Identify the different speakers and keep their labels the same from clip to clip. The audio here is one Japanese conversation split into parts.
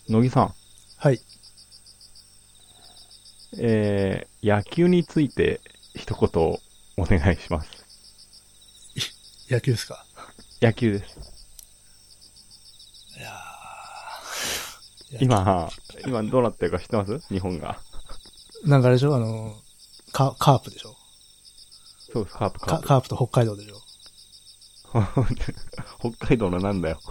Speaker 1: 乃木さん、
Speaker 2: はい。
Speaker 1: 野球について一言お願いします。
Speaker 2: 野球ですか？
Speaker 1: 野球です。
Speaker 2: いや野球。
Speaker 1: 今どうなってるか知ってます日本が。
Speaker 2: なんかあれでしょカープでしょ？
Speaker 1: そうです、カープ、カープ。
Speaker 2: カープと北海道でしょ？
Speaker 1: 北海道のなんだよ。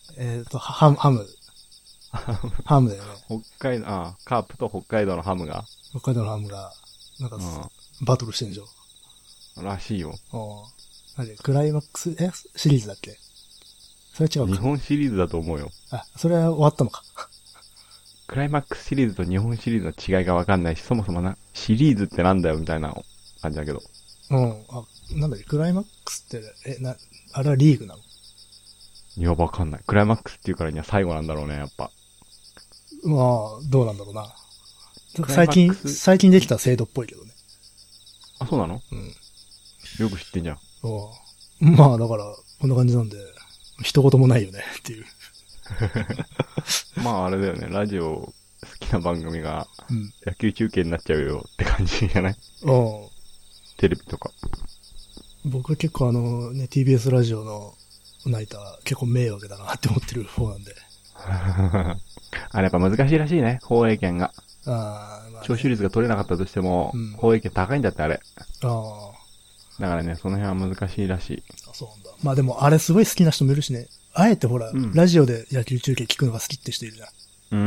Speaker 2: ハムだよね。
Speaker 1: カープと北海道のハムが。
Speaker 2: 北海道のハムが、なんか、
Speaker 1: う
Speaker 2: バトルしてんでしょ？
Speaker 1: ん。らしいよ。
Speaker 2: なんで、クライマックス、シリーズだっけ？それは違うか。
Speaker 1: 日本シリーズだと思うよ。
Speaker 2: あ、それは終わったのか。
Speaker 1: クライマックスシリーズと日本シリーズの違いがわかんないし、そもそもシリーズってなんだよみたいな感じだけど。
Speaker 2: なんだっけ、クライマックスって、あれはリーグなの？
Speaker 1: いや、わかんない。クライマックスっていうからには最後なんだろうね、やっぱ。
Speaker 2: まあ、どうなんだろうな。
Speaker 1: クライマックス
Speaker 2: 最近できた制度っぽいけどね。
Speaker 1: あ、そうなの？
Speaker 2: うん。
Speaker 1: よく知ってんじゃん。
Speaker 2: まあ、だから、こんな感じなんで、一言もないよね、っていう。
Speaker 1: まああれだよね、ラジオ好きな番組が
Speaker 2: うん。
Speaker 1: 野球中継になっちゃうよって感じじゃない？
Speaker 2: うん
Speaker 1: テレビとか。
Speaker 2: 僕結構TBS ラジオのナイター結構迷惑だなって思ってる方なんで。
Speaker 1: あれやっぱ難しいらしいね、放映権が。
Speaker 2: まあね。
Speaker 1: 聴取率が取れなかったとしても、
Speaker 2: うん。
Speaker 1: 放映権高いんだってあれ。
Speaker 2: ああ、
Speaker 1: だからね、その辺は難しいらしい。
Speaker 2: そうなんだ。まあでもあれすごい好きな人もいるしね。あえてほら、
Speaker 1: うん。
Speaker 2: ラジオで野球中継聞くのが好きって人いるじゃ
Speaker 1: うん。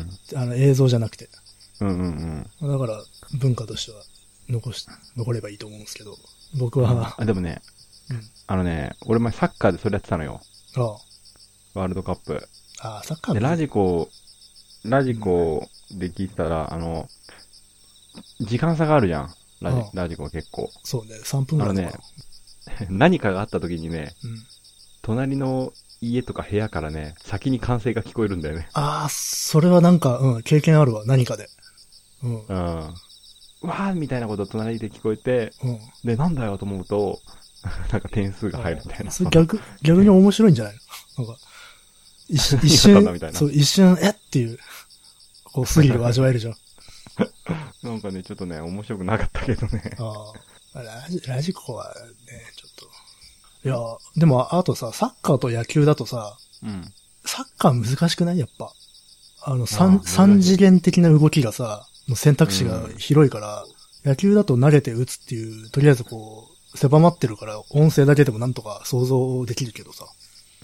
Speaker 2: ん。映像じゃなくて。
Speaker 1: うんうん
Speaker 2: だから文化としては残ればいいと思うんですけど。僕
Speaker 1: うん。
Speaker 2: は、
Speaker 1: あ、でもね、
Speaker 2: うん。
Speaker 1: 俺前サッカーでそれやってたのよ。
Speaker 2: あ
Speaker 1: ワールドカップ。
Speaker 2: サッカー
Speaker 1: で、
Speaker 2: の、
Speaker 1: ラジコで聞いてたら、時間差があるじゃん。ラジコ結構。
Speaker 2: そうね、3分ぐらいとか。
Speaker 1: 何かがあった時にね、
Speaker 2: うん。
Speaker 1: 隣の家とか部屋からね、先に歓声が聞こえるんだよね。
Speaker 2: それはなんか、経験あるわ、何かで。うん。
Speaker 1: うん。わーみたいなこと隣で聞こえて、
Speaker 2: うん。
Speaker 1: で、なんだよと思うと、なんか点数が入るみたいな。
Speaker 2: それ逆に面白いんじゃないの？なんか、一
Speaker 1: 何があった
Speaker 2: 瞬
Speaker 1: んだみたいな。
Speaker 2: そう、一瞬、っていう、こう、スリルを味わえるじゃん。
Speaker 1: なんかね、ちょっとね、面白くなかったけどね。
Speaker 2: ラジコはね、ちょっと。いや、でも、あとさ、サッカーと野球だとさ、
Speaker 1: うん。
Speaker 2: サッカー難しくないやっぱ。
Speaker 1: 難しい
Speaker 2: 三次元的な動きがさ、の選択肢が広いから、野球だと投げて打つっていう、とりあえずこう、狭まってるから、音声だけでもなんとか想像できるけどさ。
Speaker 1: うん。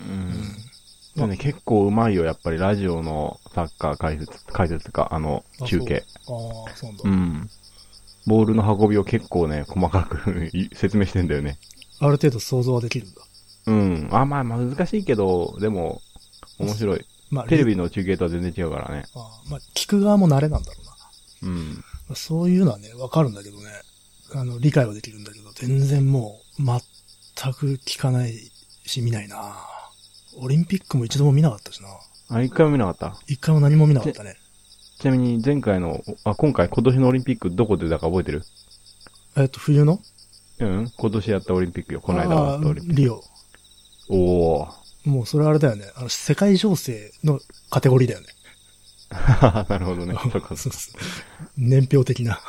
Speaker 1: でもね、結構うまいよ、やっぱりラジオのサッカー解説か、中継。
Speaker 2: そうなんだ。
Speaker 1: うん。ボールの運びを結構ね、細かく説明してんだよね。
Speaker 2: ある程度想像はできるんだ。
Speaker 1: うん。まあ難しいけど、でも、面白い。
Speaker 2: まあ、
Speaker 1: テレビの中継とは全然違うからね。
Speaker 2: まあ、聞く側も慣れなんだろうな。
Speaker 1: うん。
Speaker 2: まあ、そういうのはね、わかるんだけどね。理解はできるんだけど、全然もう、全く聞かないし、見ないな。オリンピックも一度も見なかったしな。
Speaker 1: 一回も見なかった。
Speaker 2: 一回も何も見なかったね。
Speaker 1: ちなみに今年のオリンピックどこでだか覚えてる？
Speaker 2: 冬の？
Speaker 1: うん、今年やったオリンピックよ。この間終わったオリンピック。
Speaker 2: リオ。
Speaker 1: おー。
Speaker 2: もうそれあれだよね。世界情勢のカテゴリーだよね。
Speaker 1: なるほどね。そうか。
Speaker 2: そう年表的な。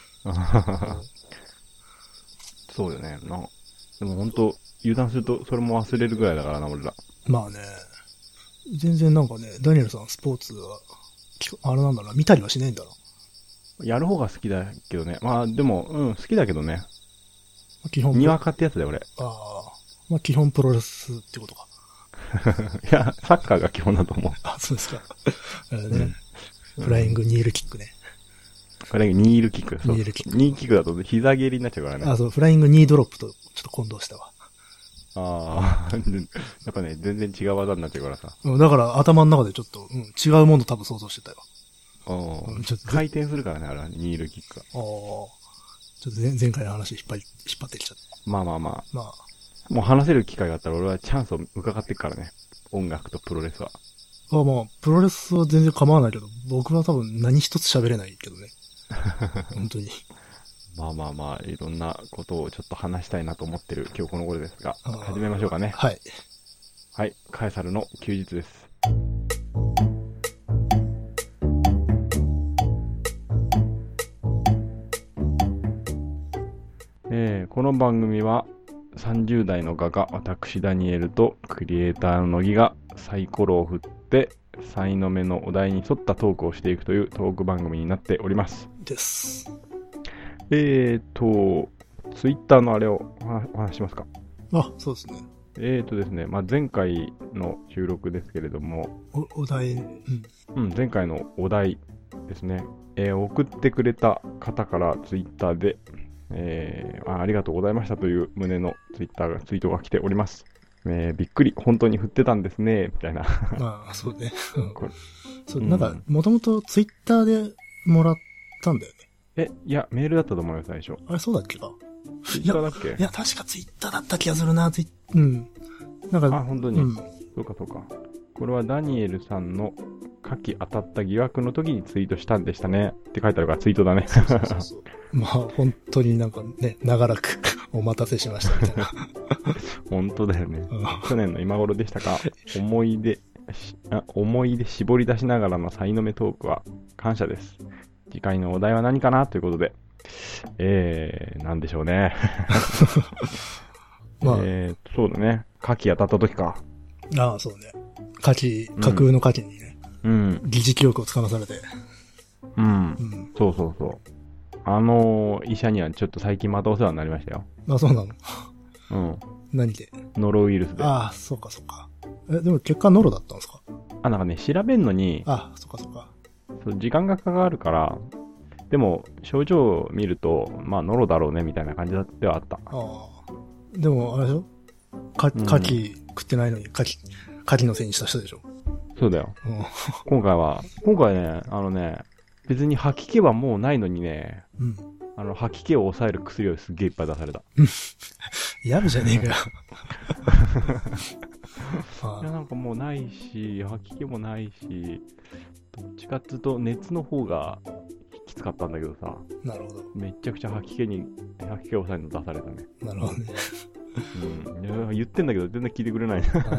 Speaker 1: そうよね。でも本当油断するとそれも忘れるぐらいだからな、俺ら。
Speaker 2: まあね。全然なんかね、ダニエルさんスポーツは、あれなんだな、見たりはしないんだな。
Speaker 1: やる方が好きだけどね。まあでも、好きだけどね。
Speaker 2: 基本。
Speaker 1: にわかってやつだよ、俺。
Speaker 2: まあ基本プロレスってことか。
Speaker 1: いや、サッカーが基本だと思う。
Speaker 2: そうですか。フライングニールキックね。
Speaker 1: これニールキック。
Speaker 2: ニールキック。
Speaker 1: ニーキックだと膝蹴りになっちゃうからね。
Speaker 2: そう、フライングニードロップとちょっと混同したわ。
Speaker 1: やっぱね、全然違う技になっちゃうからさ。
Speaker 2: だから頭の中でちょっと、違うもの多分想像してたよ。
Speaker 1: ちょっと回転するからね、あれはニールキックが。
Speaker 2: ちょっと前回の話引っ張ってきちゃって。
Speaker 1: まあ。もう話せる機会があったら俺はチャンスを伺ってくからね。音楽とプロレスは。
Speaker 2: まあ、プロレスは全然構わないけど、僕は多分何一つ喋れないけどね。本当に。
Speaker 1: まあ、いろんなことをちょっと話したいなと思ってる今日この頃ですが、始めましょうかね。
Speaker 2: はい。
Speaker 1: はい、カエサルの休日です。 この番組は30代の画家私ダニエルとクリエイターの乃木がサイコロを振ってサイの目のお題に沿ったトークをしていくというトーク番組になっております。
Speaker 2: です。
Speaker 1: ツイッターのあれをお話ししますか。
Speaker 2: あ、そうですね。
Speaker 1: ですね、前回の収録ですけれども、
Speaker 2: お題、
Speaker 1: 前回のお題ですね、送ってくれた方からツイッターで、ありがとうございましたという旨のツイートが来ております。びっくり、本当に振ってたんですね、みたいな。
Speaker 2: まあ、そうね。そう、
Speaker 1: うん、
Speaker 2: なんか、もともとツイッターでもらったんだよ
Speaker 1: ね。いや、メールだったと思うよ、最初。
Speaker 2: あれ、そうだっけか。
Speaker 1: ツイッターだっけ？
Speaker 2: いや、確かツイッターだった気がするな、なんか、
Speaker 1: 本当に。そうか。これはダニエルさんの夏季当たった疑惑の時にツイートしたんでしたね。って書いてあるからツイートだね。
Speaker 2: そう。まあ、本当になんかね、長らくお待たせしましたみたいな。
Speaker 1: 本当だよね。去年の今頃でしたか。思い出絞り出しながらのサイの目トークは感謝です。次回のお題は何かなということで。なんでしょうね。
Speaker 2: まあ、
Speaker 1: そうだね。夏季当たった時か。
Speaker 2: ああ、そうね。架空の火事にね。疑似記憶をつかまされて。そう。医者にはちょっと最近またお世話になりましたよ。あ、そうなの？何で？
Speaker 1: ノロウイルスで。
Speaker 2: ああ、そうか。でも結果ノロだったんですか？
Speaker 1: なんかね、調べんのに、
Speaker 2: そうか。
Speaker 1: 時間がかかるから、でも、症状を見ると、ノロだろうね、みたいな感じではあった。
Speaker 2: でも、あれでしょ？牡蠣食ってないのに、牡蠣のせいにした人でしょ？
Speaker 1: そうだよ。今回ね、別に吐き気はもうないのにね、吐き気を抑える薬をすっげえいっぱい出された。
Speaker 2: やるじゃねえかよ。
Speaker 1: いや、なんかもうないし、吐き気もないし、どっちかっていうと熱の方がきつかったんだけどさ。なるほど。めちゃくちゃ吐き気を抑えるの出されたね。
Speaker 2: なるほどね。
Speaker 1: 言ってんだけど全然聞いてくれない。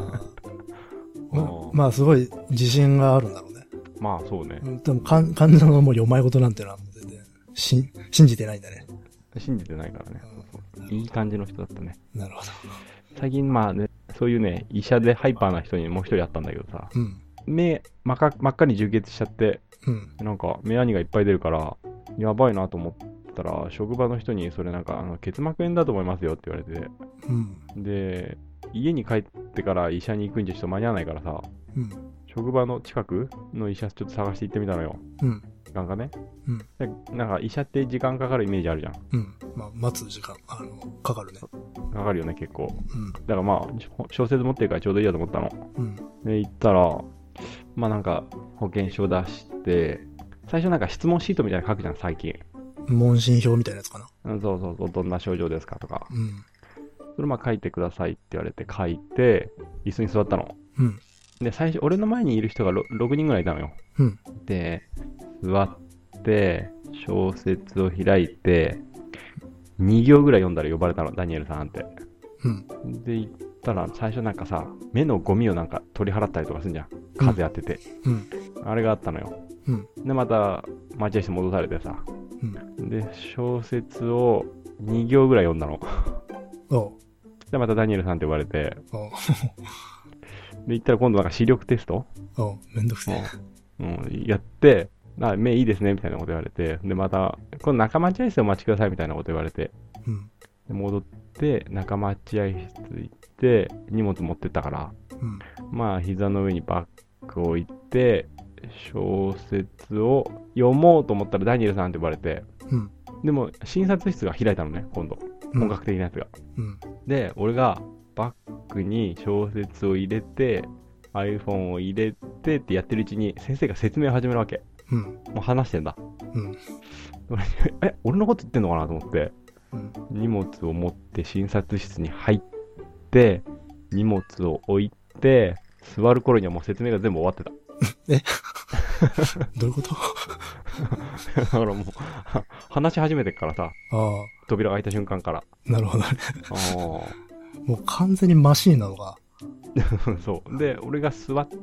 Speaker 2: まあすごい自信があるんだろうね。
Speaker 1: まあそうね。
Speaker 2: でも患者のもう余命事なんてのはもう全然信じてないんだね。
Speaker 1: 信じてないからね。いい感じの人だったね。
Speaker 2: なるほど。
Speaker 1: 最近ね、そういうね、医者でハイパーな人にもう一人会ったんだけどさ、目真っ赤に充血しちゃって、なんか目アニがいっぱい出るから、やばいなと思ったら、職場の人にそれなんか結膜炎だと思いますよって言われて、で、家に帰ってから医者に行くんじゃちょっと間に合わないからさ、職場の近くの医者ちょっと探して行ってみたのよ。時間がね。なんか医者って時間かかるイメージあるじゃん。
Speaker 2: まあ、待つ時間、かかるね。
Speaker 1: かかるよね、結構。だから小説持ってるからちょうどいいやと思ったの。で、行ったら、なんか保険証出して、最初なんか質問シートみたいなの書くじゃん、最近。
Speaker 2: 問診票みたいなやつかな。
Speaker 1: そう、どんな症状ですかとか。それ書いてくださいって言われて書いて、椅子に座ったの。で、最初、俺の前にいる人が 6人ぐらいいたのよ。で、座って、小説を開いて、2行ぐらい読んだら呼ばれたの、ダニエルさんって。で、行ったら、最初なんかさ、目のゴミをなんか取り払ったりとかするんじゃん。風当てて。あれがあったのよ。で、また、待合室戻されてさ。で、小説を2行ぐらい読んだの。で、またダニエルさんって呼ばれて。で、行ったら今度なんか視力テスト
Speaker 2: めんどくせ
Speaker 1: え。やって、目いいですね、みたいなこと言われて。で、また、今度中待合室でお待ちください、みたいなこと言われて。で戻って、中待合室行って、荷物持ってったから、膝の上にバッグを置いて、小説を読もうと思ったらダニエルさんって呼ばれて、でも、診察室が開いたのね、今度。本格的なやつが。で、俺がバッグに小説を入れて、iPhone を入れてってやってるうちに先生が説明を始めるわけ。もう話してんだ。俺のこと言ってんのかなと思って、荷物を持って診察室に入って、荷物を置いて、座る頃にはもう説明が全部終わってた。
Speaker 2: どういうこと？
Speaker 1: だからもう、話し始めてっからさ、扉が開いた瞬間から。
Speaker 2: なるほどね。もう完全にマシーンなのか。
Speaker 1: そう。で、俺が座って、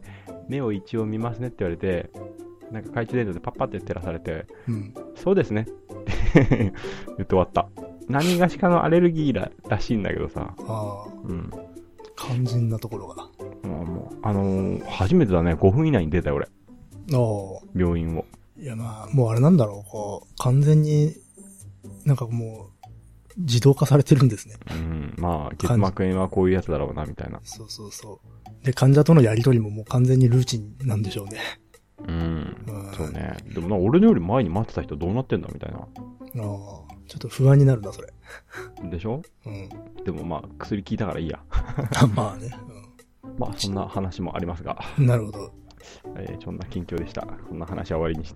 Speaker 1: 目を一応見ますねって言われて、なんか懐中電灯でパッパって照らされて、そうですねって言って終わった。 何がしかのアレルギーらしいんだけどさ。
Speaker 2: ああ。うん。肝心なところが。
Speaker 1: 初めてだね。5分以内に出たよ、俺。
Speaker 2: ああ。
Speaker 1: 病院を。
Speaker 2: いや、まあ、もうあれなんだろう。こう、完全に、なんかもう、自動化されてるんですね。
Speaker 1: うん。まあ、結膜炎はこういうやつだろうな、みたいな。
Speaker 2: そうそうそう。で、患者とのやりとりももう完全にルーチンなんでしょうね。
Speaker 1: うん。そうね。でも俺のより前に待ってた人どうなってんだみたいな。ああ。
Speaker 2: ちょっと不安になるな、それ。
Speaker 1: でしょ？うん。でもまあ、薬効いたからいいや。
Speaker 2: まあね。
Speaker 1: うん、まあ、そんな話もありますが。
Speaker 2: なるほど。
Speaker 1: そんな近況でした。そんな話は終わりにして。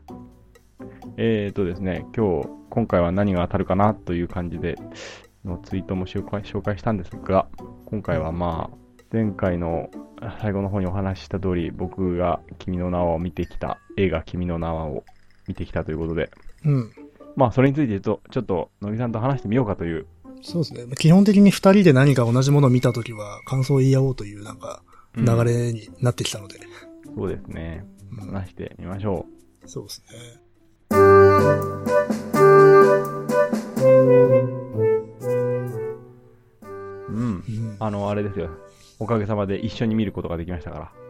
Speaker 1: ですね、今回は何が当たるかなという感じでのツイートも紹介したんですが、今回はまあ、前回の最後の方にお話しした通り、僕が君の名はを見てきた、映画君の名はを見てきたということで、
Speaker 2: うん。
Speaker 1: まあ、それについて言うと、ちょっと、乃木さんと話してみようかという。
Speaker 2: そうですね。基本的に二人で何か同じものを見たときは、感想を言い合おうという、なんか、流れになってきたので。
Speaker 1: そうですね。話してみましょ
Speaker 2: う。そうですね。
Speaker 1: あれですよ。おかげさまで一緒に見ることができましたから。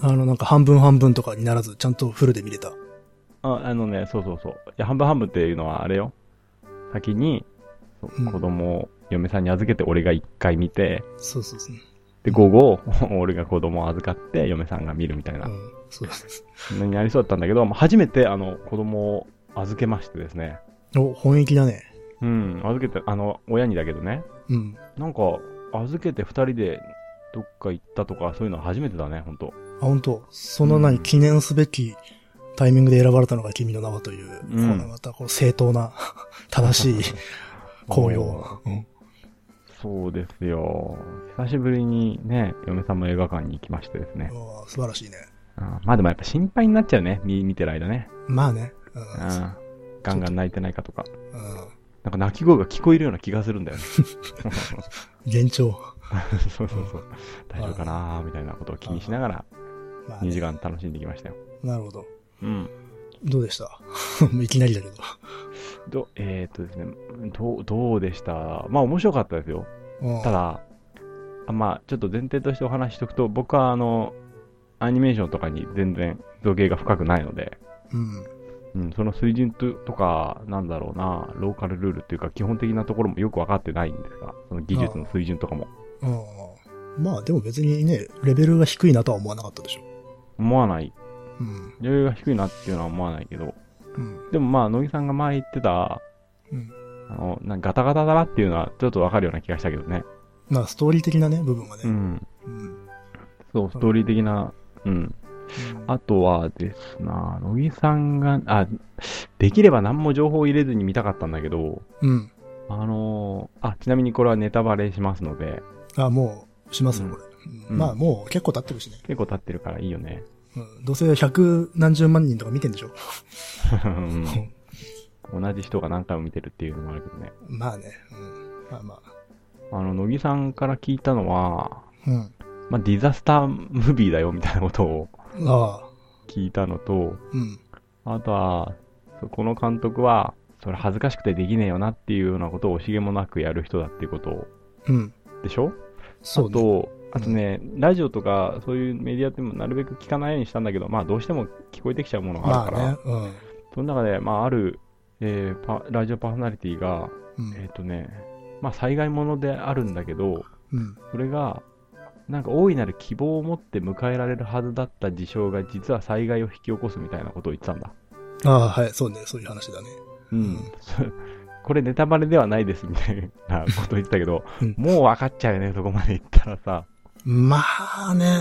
Speaker 2: なんか半分半分とかにならず、ちゃんとフルで見れた。
Speaker 1: そうそうそう。いや、半分半分っていうのはあれよ。先に、子供を嫁さんに預けて俺が一回見て、
Speaker 2: そうそうそう。
Speaker 1: で、午後、俺が子供を預かって嫁さんが見るみたいな。
Speaker 2: そうです。
Speaker 1: にありそうだったんだけど、初めて子供を預けましてですね。
Speaker 2: 本気だね。
Speaker 1: うん、預けて、親にだけどね。
Speaker 2: うん。
Speaker 1: なんか、預けて二人でどっか行ったとか、そういうのは初めてだね、ほんと。
Speaker 2: ほんと。その記念すべきタイミングで選ばれたのが君の名はという、また正当な、正しい紅葉。
Speaker 1: そうですよ。久しぶりにね、嫁さんも映画館に行きましてですね。
Speaker 2: 素晴らしいね。
Speaker 1: まあでもやっぱ心配になっちゃうね、見てる間ね。
Speaker 2: まあね。
Speaker 1: ガンガン泣いてないかとか。なんか泣き声が聞こえるような気がするんだよね。
Speaker 2: 幻聴。
Speaker 1: そうそうそう。大丈夫かなーみたいなことを気にしながら、2時間楽しんできましたよ。
Speaker 2: なるほど。
Speaker 1: うん。
Speaker 2: どうでしたいきなりだけ
Speaker 1: ど。ですね、どうでした？まあ面白かったですよ。ただ、まあちょっと前提としてお話ししとくと、僕はアニメーションとかに全然造形が深くないので、その水準とか、なんだろうな、ローカルルールっていうか基本的なところもよく分かってないんですが、その技術の水準とかも。
Speaker 2: まあでも別にね、レベルが低いなとは思わなかったでしょ。
Speaker 1: 思わない。レベルが低いなっていうのは思わないけど、でもまあ、乃木さんが前言ってた、ガタガタだなっていうのはちょっと分かるような気がしたけどね。
Speaker 2: まあ、ストーリー的なね、部分がね。
Speaker 1: そう、ストーリー的な、あとはですな、乃木さんが、できれば何も情報を入れずに見たかったんだけど、ちなみにこれはネタバレしますので。
Speaker 2: もう、しますよ、これ。まあ、もう結構経ってるしね。
Speaker 1: 結構経ってるからいいよね。
Speaker 2: どうせ100何十万人とか見てんでしょ。
Speaker 1: 同じ人が何回も見てるっていうのもあるけどね。
Speaker 2: まあね。まあま
Speaker 1: あ。乃木さんから聞いたのは、まあ、ディザスタームービーだよみたいなことを聞いたのと、あとは、この監督は、それ恥ずかしくてできねえよなっていうようなことを惜しげもなくやる人だっていうことを、でしょ？そうね。あとね、ラジオとかそういうメディアってもなるべく聞かないようにしたんだけど、まあどうしても聞こえてきちゃうものがあるから、その中で、まあある、ラジオパーソナリティが、まあ災害ものであるんだけど、それが、なんか大いなる希望を持って迎えられるはずだった事象が実は災害を引き起こすみたいなことを言ってたんだ。
Speaker 2: はい、そうね、そういう話だね。
Speaker 1: これネタバレではないですみたいなこと言ってたけど、もう分かっちゃうよね、そこまで言ったらさ。
Speaker 2: まあね、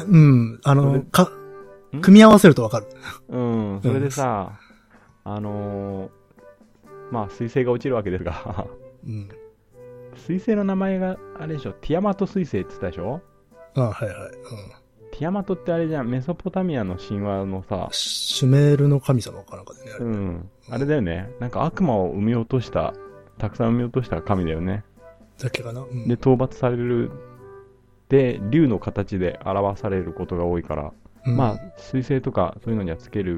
Speaker 2: 組み合わせると分かる。
Speaker 1: それでさ、まあ、水星が落ちるわけですが、水星の名前が、あれでしょ、ティアマト水星って言ったでしょ？
Speaker 2: はいはい。
Speaker 1: ティアマトってあれじゃん、メソポタミアの神話のさ、
Speaker 2: シュメールの神様かなんかでね、
Speaker 1: あれだよね。なんか悪魔を生み落とした、たくさん生み落とした神だよね。
Speaker 2: だっけかな。
Speaker 1: で、討伐される。で、竜の形で表されることが多いから、まあ、水星とかそういうのにはつける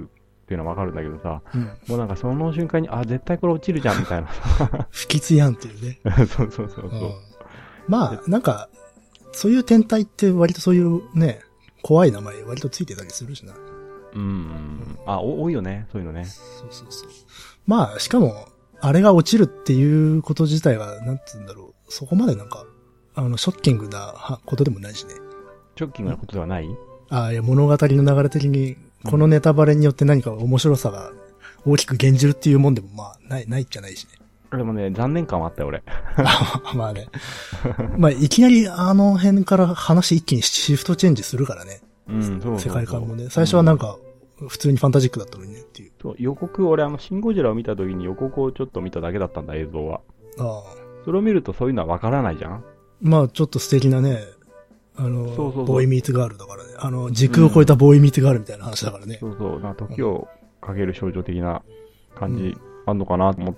Speaker 1: っていうのはわかるんだけどさ、もうなんかその瞬間に、絶対これ落ちるじゃんみたいな。
Speaker 2: 不吉やんっていうね。
Speaker 1: そうそうそうそう。
Speaker 2: まあ、なんか、そういう天体って割とそういうね、怖い名前割とついてたりするしな。
Speaker 1: 多いよね、そういうのね。
Speaker 2: そうそうそう。まあ、しかも、あれが落ちるっていうこと自体は、なんつうんだろう。そこまでなんか、ショッキングなことでもないしね。
Speaker 1: ショッキングなことではない？
Speaker 2: いや、物語の流れ的に、このネタバレによって何か面白さが大きく減じるっていうもんでも、まあ、ないじゃないしね。
Speaker 1: でもね、残念感はあったよ、俺。
Speaker 2: まあね。まあ、いきなりあの辺から話一気にシフトチェンジするからね。
Speaker 1: そう
Speaker 2: 世界観もね。最初はなんか、普通にファンタジックだったのにねっていう。
Speaker 1: そう、予告、俺シンゴジラを見た時に予告をちょっと見ただけだったんだ、映像は。それを見るとそういうのはわからないじゃん？
Speaker 2: まあ、ちょっと素敵なね、ボーイミーツガールだからね。時空を超えたボーイミーツガールみたいな話だからね。
Speaker 1: そうそう、時をかける少女的な感じあんのかなと思って、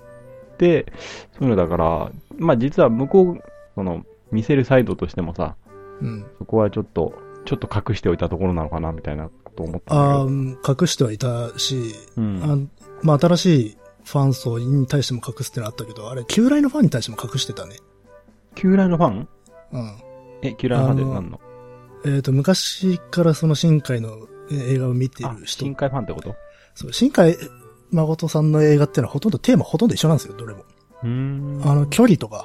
Speaker 1: そういうのだから、まあ実は向こう、見せるサイドとしてもさ、そこはちょっと隠しておいたところなのかな、みたいなことを思ったんだけど。
Speaker 2: 隠してはいたし、まあ新しいファン層に対しても隠すってのあったけど、あれ、旧来のファンに対しても隠してたね。
Speaker 1: 旧来のファン？旧来のファンで何の？
Speaker 2: 昔からその新海の映画を見てる人。
Speaker 1: 新海ファンってこと？
Speaker 2: そう、新海誠さんの映画ってのはテーマほとんど一緒なんですよ、どれも。距離とか、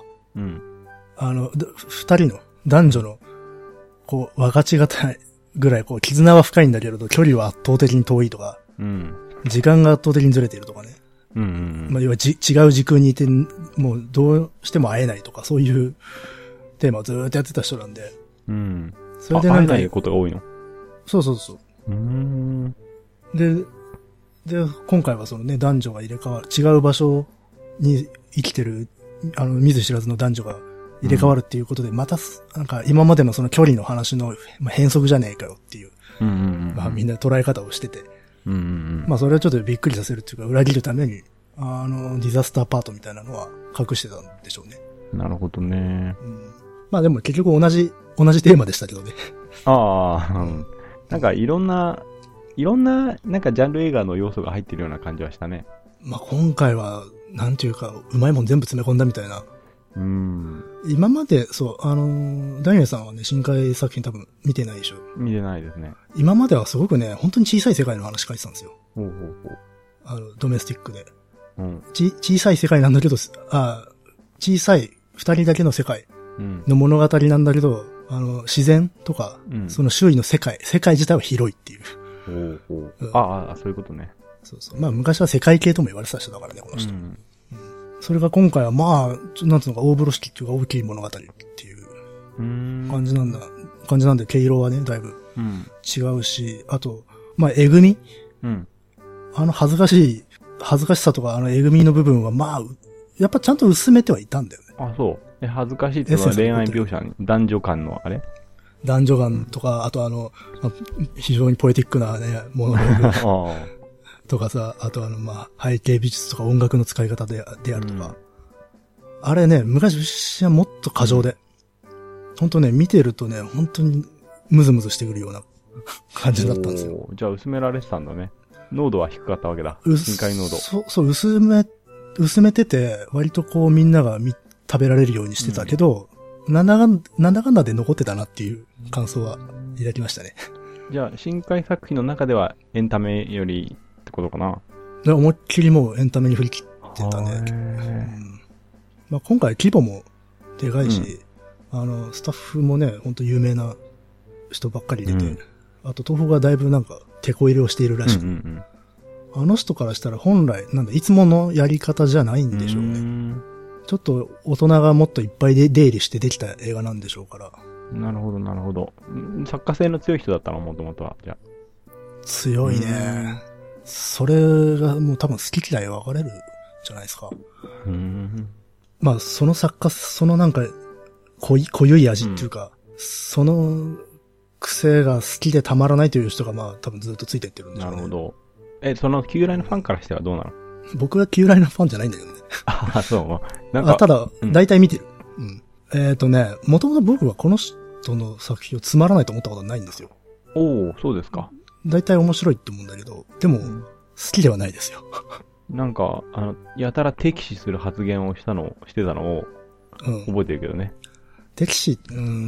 Speaker 2: 二人の男女の、こう、分かちがたいぐらい、こう、絆は深いんだけれど、距離は圧倒的に遠いとか、時間が圧倒的にずれているとかね。まあ、要は違う時空にいて、もうどうしても会えないとか、そういうテーマをずーっとやってた人なんで。それで
Speaker 1: 会えないことが多いの？
Speaker 2: そうそうそう。で、今回はそのね、男女が入れ替わる、違う場所に生きてる、見ず知らずの男女が入れ替わるっていうことで、また、なんか今までのその距離の話の、変則じゃねえかよっていう、まあみんな捉え方をしてて、まあそれをちょっとびっくりさせるっていうか、裏切るために、ディザスターパートみたいなのは隠してたんでしょうね。
Speaker 1: なるほどね。
Speaker 2: まあでも結局同じテーマでしたけどね。
Speaker 1: なんかいろんな、なんかジャンル映画の要素が入ってるような感じはしたね。
Speaker 2: まあ今回は、なんていうか、うまいもん全部詰め込んだみたいな。今まで、そう、ダニエルさんはね、深海作品多分見てないでしょ。
Speaker 1: 見てないですね。
Speaker 2: 今まではすごくね、本当に小さい世界の話書いてたんですよ。ドメスティックで。小さい世界なんだけど、小さい二人だけの世界の物語なんだけど、自然とか、その周囲の世界自体は広いっていう。
Speaker 1: そういうことね。
Speaker 2: そうそう。まあ昔は世界系とも言われてた人だからね、この人。それが今回はまあ、なんつうのか、大風呂敷っていうか大きい物語っていう感じなんで、毛色はね、だいぶ違うし、あと、まあ、えぐみ、恥ずかしさとか、えぐみの部分は、まあ、やっぱちゃんと薄めてはいたんだよね。
Speaker 1: そう。恥ずかしいっていうのは恋愛描写に、男女間のあれ？
Speaker 2: 男女間とか、あと非常にポエティックなね、ものとかさ、あとまあ、背景美術とか音楽の使い方であるとか。あれね、昔はもっと過剰で、ほんとね、見てるとね、本当にムズムズしてくるような感じだったんですよ。
Speaker 1: じゃあ薄められてたんだね。濃度は低かったわけだ。深海濃度。
Speaker 2: そう、薄めてて、割とこうみんなが食べられるようにしてたけど、なんだかんだで残ってたなっていう感想は抱きましたね。
Speaker 1: じゃあ、深海作品の中ではエンタメよりってことかな？
Speaker 2: 思いっきりもうエンタメに振り切ってたね。まあ、今回規模もでかいし、スタッフもね、ほんと有名な人ばっかり出て、あと東宝がだいぶなんか手こ入れをしているらしく、あの人からしたら本来、いつものやり方じゃないんでしょうね。ちょっと大人がもっといっぱいで出入りしてできた映画なんでしょうから。
Speaker 1: なるほど、なるほど。作家性の強い人だったの、もともとは。じゃあ。
Speaker 2: 強いね。それがもう多分好き嫌い分かれるじゃないですか。まあ、その作家、そのなんか、濃ゆい味っていうか、その癖が好きでたまらないという人がまあ多分ずっとついてってるんでしょうね。
Speaker 1: なるほど。その旧来のファンからしてはどうなの？
Speaker 2: 僕は旧来のファンじゃないんだけどね。
Speaker 1: そう。なんか
Speaker 2: ただ、大体見てる。もともと僕はこの人の作品をつまらないと思ったことはないんですよ。
Speaker 1: おー、そうですか。
Speaker 2: 大体面白いって思うんだけど、でも、 きではないですよ。
Speaker 1: なんか、やたら敵視する発言をしてたのを、覚えてるけどね。
Speaker 2: 敵視、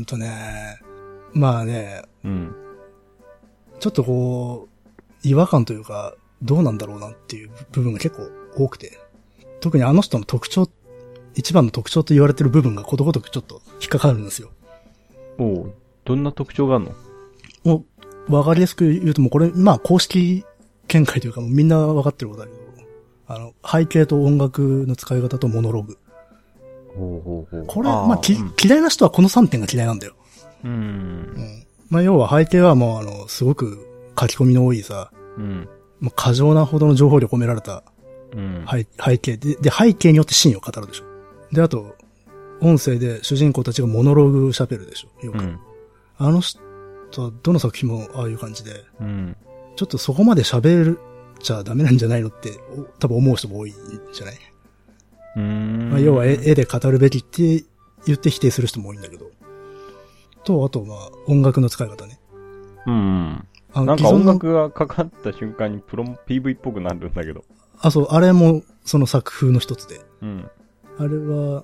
Speaker 2: まあね、ちょっとこう、違和感というか、どうなんだろうなっていう部分が結構多くて、特にあの人の一番の特徴と言われてる部分がことごとくちょっと引っかかるんですよ。
Speaker 1: どんな特徴があるの？
Speaker 2: もう、わかりやすく言うともうこれ、まあ公式見解というかもうみんなわかってることだけど、背景と音楽の使い方とモノログ。これ、まあ嫌いな人はこの3点が嫌いなんだよ。まあ要は背景はもうすごく書き込みの多いさ、もう過剰なほどの情報量込められた、背景で、背景によってシーンを語るでしょ。で、あと、音声で主人公たちがモノローグ喋るでしょ。よく。あの人はどの作品もああいう感じで、ちょっとそこまで喋っちゃダメなんじゃないのって多分思う人も多いんじゃない？まあ、要は絵で語るべきって言って否定する人も多いんだけど。あとまあ音楽の使い方ね。
Speaker 1: なんか音楽がかかった瞬間にPV っぽくなるんだけど。
Speaker 2: そう、あれもその作風の一つで。あれは、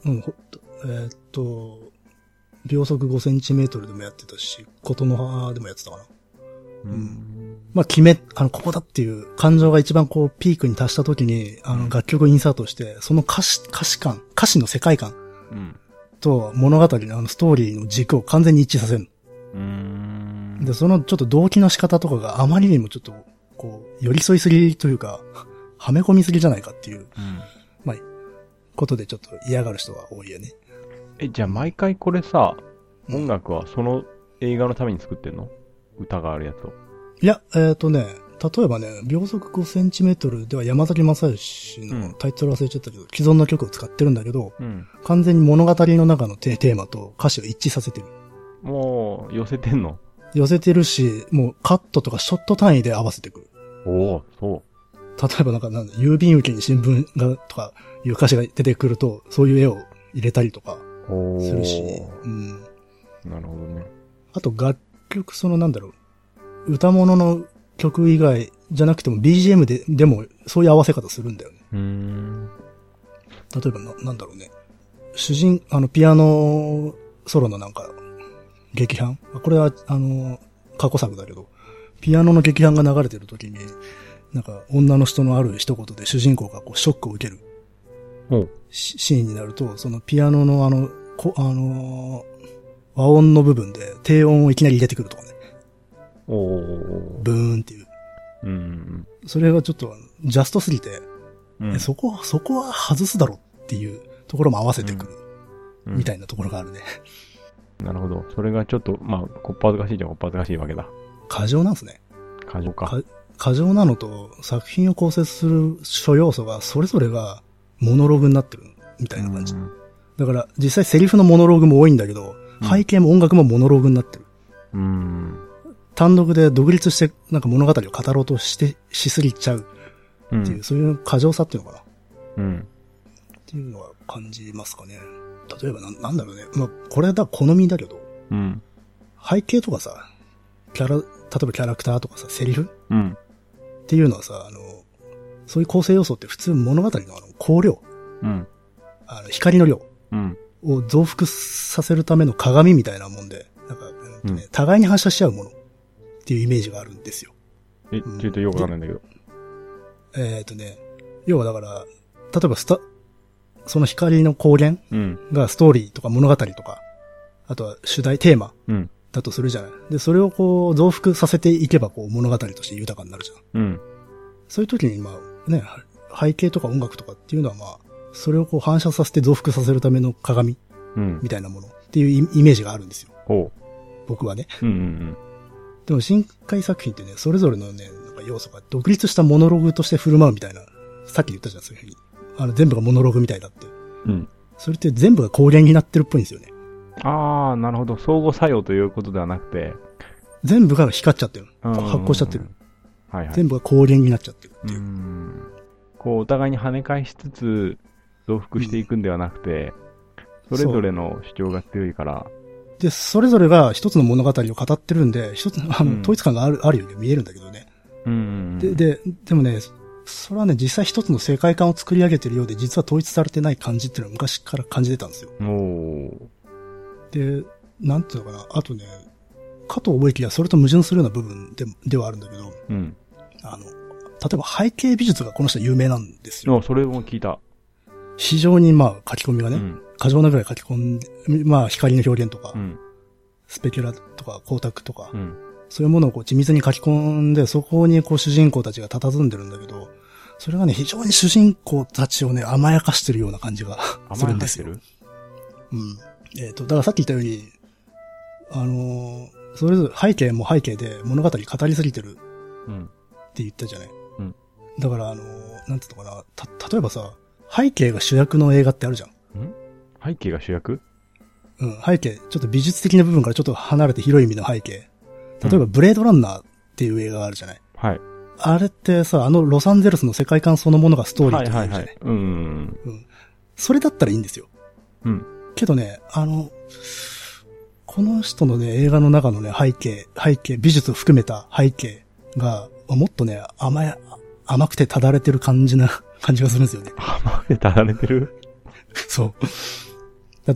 Speaker 2: 秒速5センチメートルでもやってたし、琴の葉でもやってたかな。まあ、ここだっていう感情が一番こうピークに達した時に、楽曲をインサートして、その歌詞の世界観と物語のストーリーの軸を完全に一致させる。で、そのちょっと動機の仕方とかがあまりにもちょっと、こう、寄り添いすぎというか、はめ込みすぎじゃないかっていう、まあ、ことでちょっと嫌がる人が多いよね。
Speaker 1: じゃあ毎回これさ、音楽はその映画のために作ってんの？歌があるやつを。
Speaker 2: いや、例えばね、秒速5センチメートルでは山崎正義のタイトル忘れちゃったけど、既存の曲を使ってるんだけど、完全に物語の中のテーマと歌詞を一致させてる。
Speaker 1: もう、寄せてんの？
Speaker 2: 寄せてるし、もうカットとかショット単位で合わせてくる。
Speaker 1: そう。
Speaker 2: 例えば郵便受けに新聞がとかいう歌詞が出てくると、そういう絵を入れたりとかするし。
Speaker 1: なるほどね。あ
Speaker 2: と楽曲、歌物の曲以外じゃなくても BGM でもそういう合わせ方するんだよね。例えばピアノソロの劇伴？これは過去作だけど、ピアノの劇伴が流れてる時に、女の人のある一言で主人公がこうショックを受けるシーンになると、そのピアノの和音の部分で低音をいきなり入れてくるとかね。ブーンっていう。それがちょっとジャストすぎて、そこは外すだろっていうところも合わせてくるみたいなところがあるね。
Speaker 1: なるほど。それがちょっと、まあ、こっぱずかしいじゃん、こっぱずかしいわけだ。
Speaker 2: 過剰なんですね。
Speaker 1: 過剰か。
Speaker 2: 過剰なのと、作品を構成する諸要素が、それぞれがモノログになってるみたいな感じ。だから、実際セリフのモノログも多いんだけど、背景も音楽もモノログになってる。単独で独立して物語を語ろうとしすぎちゃうっていう、そういう過剰さっていうのかな。っていうのは感じますかね。例えばなんだろうね。まあ、これ好みだけど、背景とかさ、例えばキャラクターとかさ、セリフっていうのはさ、そういう構成要素って普通物語の光量、光の量を増幅させるための鏡みたいなもんで、互いに反射しちゃうものっていうイメージがあるんですよ。
Speaker 1: ちょっとよくわかんないんだけど。
Speaker 2: 要はだから、例えばその光の光源がストーリーとか物語とか、あとは主題テーマだとするじゃない。で、それをこう増幅させていけばこう物語として豊かになるじゃん。そういう時にまあね、背景とか音楽とかっていうのはまあ、それをこう反射させて増幅させるための鏡みたいなものっていうイメージがあるんですよ。僕はね。でも深海作品ってね、それぞれのね、要素が独立したモノログとして振る舞うみたいな、さっき言ったじゃん、そういうふうに。全部がモノログみたいだって。それって全部が光源になってるっぽいんですよね。
Speaker 1: なるほど。相互作用ということではなくて。
Speaker 2: 全部が光っちゃってる。発光しちゃってる。全部が光源になっちゃってるっていう。
Speaker 1: こう、お互いに跳ね返しつつ、増幅していくんではなくて、それぞれの主張が強いから。
Speaker 2: で、それぞれが一つの物語を語ってるんで、一つの、統一感があるように見えるんだけどね。でもね、 それはね、実際一つの世界観を作り上げてるようで、実は統一されてない感じっていうのは昔から感じてたんですよ。で、なんていうのかな、あとね、かと思いきやそれと矛盾するような部分ではあるんだけど、例えば背景美術がこの人は有名なんですよ。
Speaker 1: それも聞いた。
Speaker 2: 非常に書き込みがね、過剰なぐらい書き込んで、光の表現とか、スペキュラとか光沢とか、そういうものを緻密に書き込んで、そこに主人公たちが佇んでるんだけど、それがね、非常に主人公たちをね、甘やかしてるような感じがするんですよ。だからさっき言ったように、それぞれ背景も背景で物語語りすぎてるって言ったじゃない。だからなんていうのかな、例えばさ、背景が主役の映画ってあるじゃん。
Speaker 1: 背景が主役？
Speaker 2: 背景、ちょっと美術的な部分からちょっと離れて広い意味の背景。例えばブレードランナーっていう映画があるじゃない。
Speaker 1: はい。
Speaker 2: あれってさ、ロサンゼルスの世界観そのものがストーリーというじゃない。それだったらいいんですよ。けどね、この人のね、映画の中のね、背景、美術を含めた背景が、もっとね、甘くてただれてる感じがするんですよね。
Speaker 1: 甘くてただれてる？
Speaker 2: そう。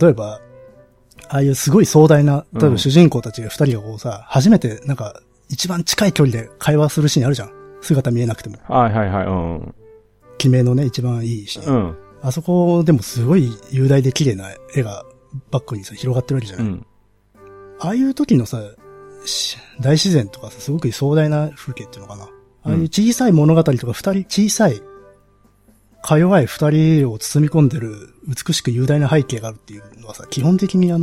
Speaker 2: 例えば、ああいうすごい壮大な、例えば主人公たちが二人がこうさ、初めてなんか、一番近い距離で会話するシーンあるじゃん。姿見えなくても。決めのね、一番いいシーン。あそこでもすごい雄大で綺麗な絵がバックにさ、広がってるわけじゃない。ああいう時のさ、大自然とかさ、すごく壮大な風景っていうのかな。ああいう小さい物語とか小さい、か弱い二人を包み込んでる美しく雄大な背景があるっていうのはさ、基本的に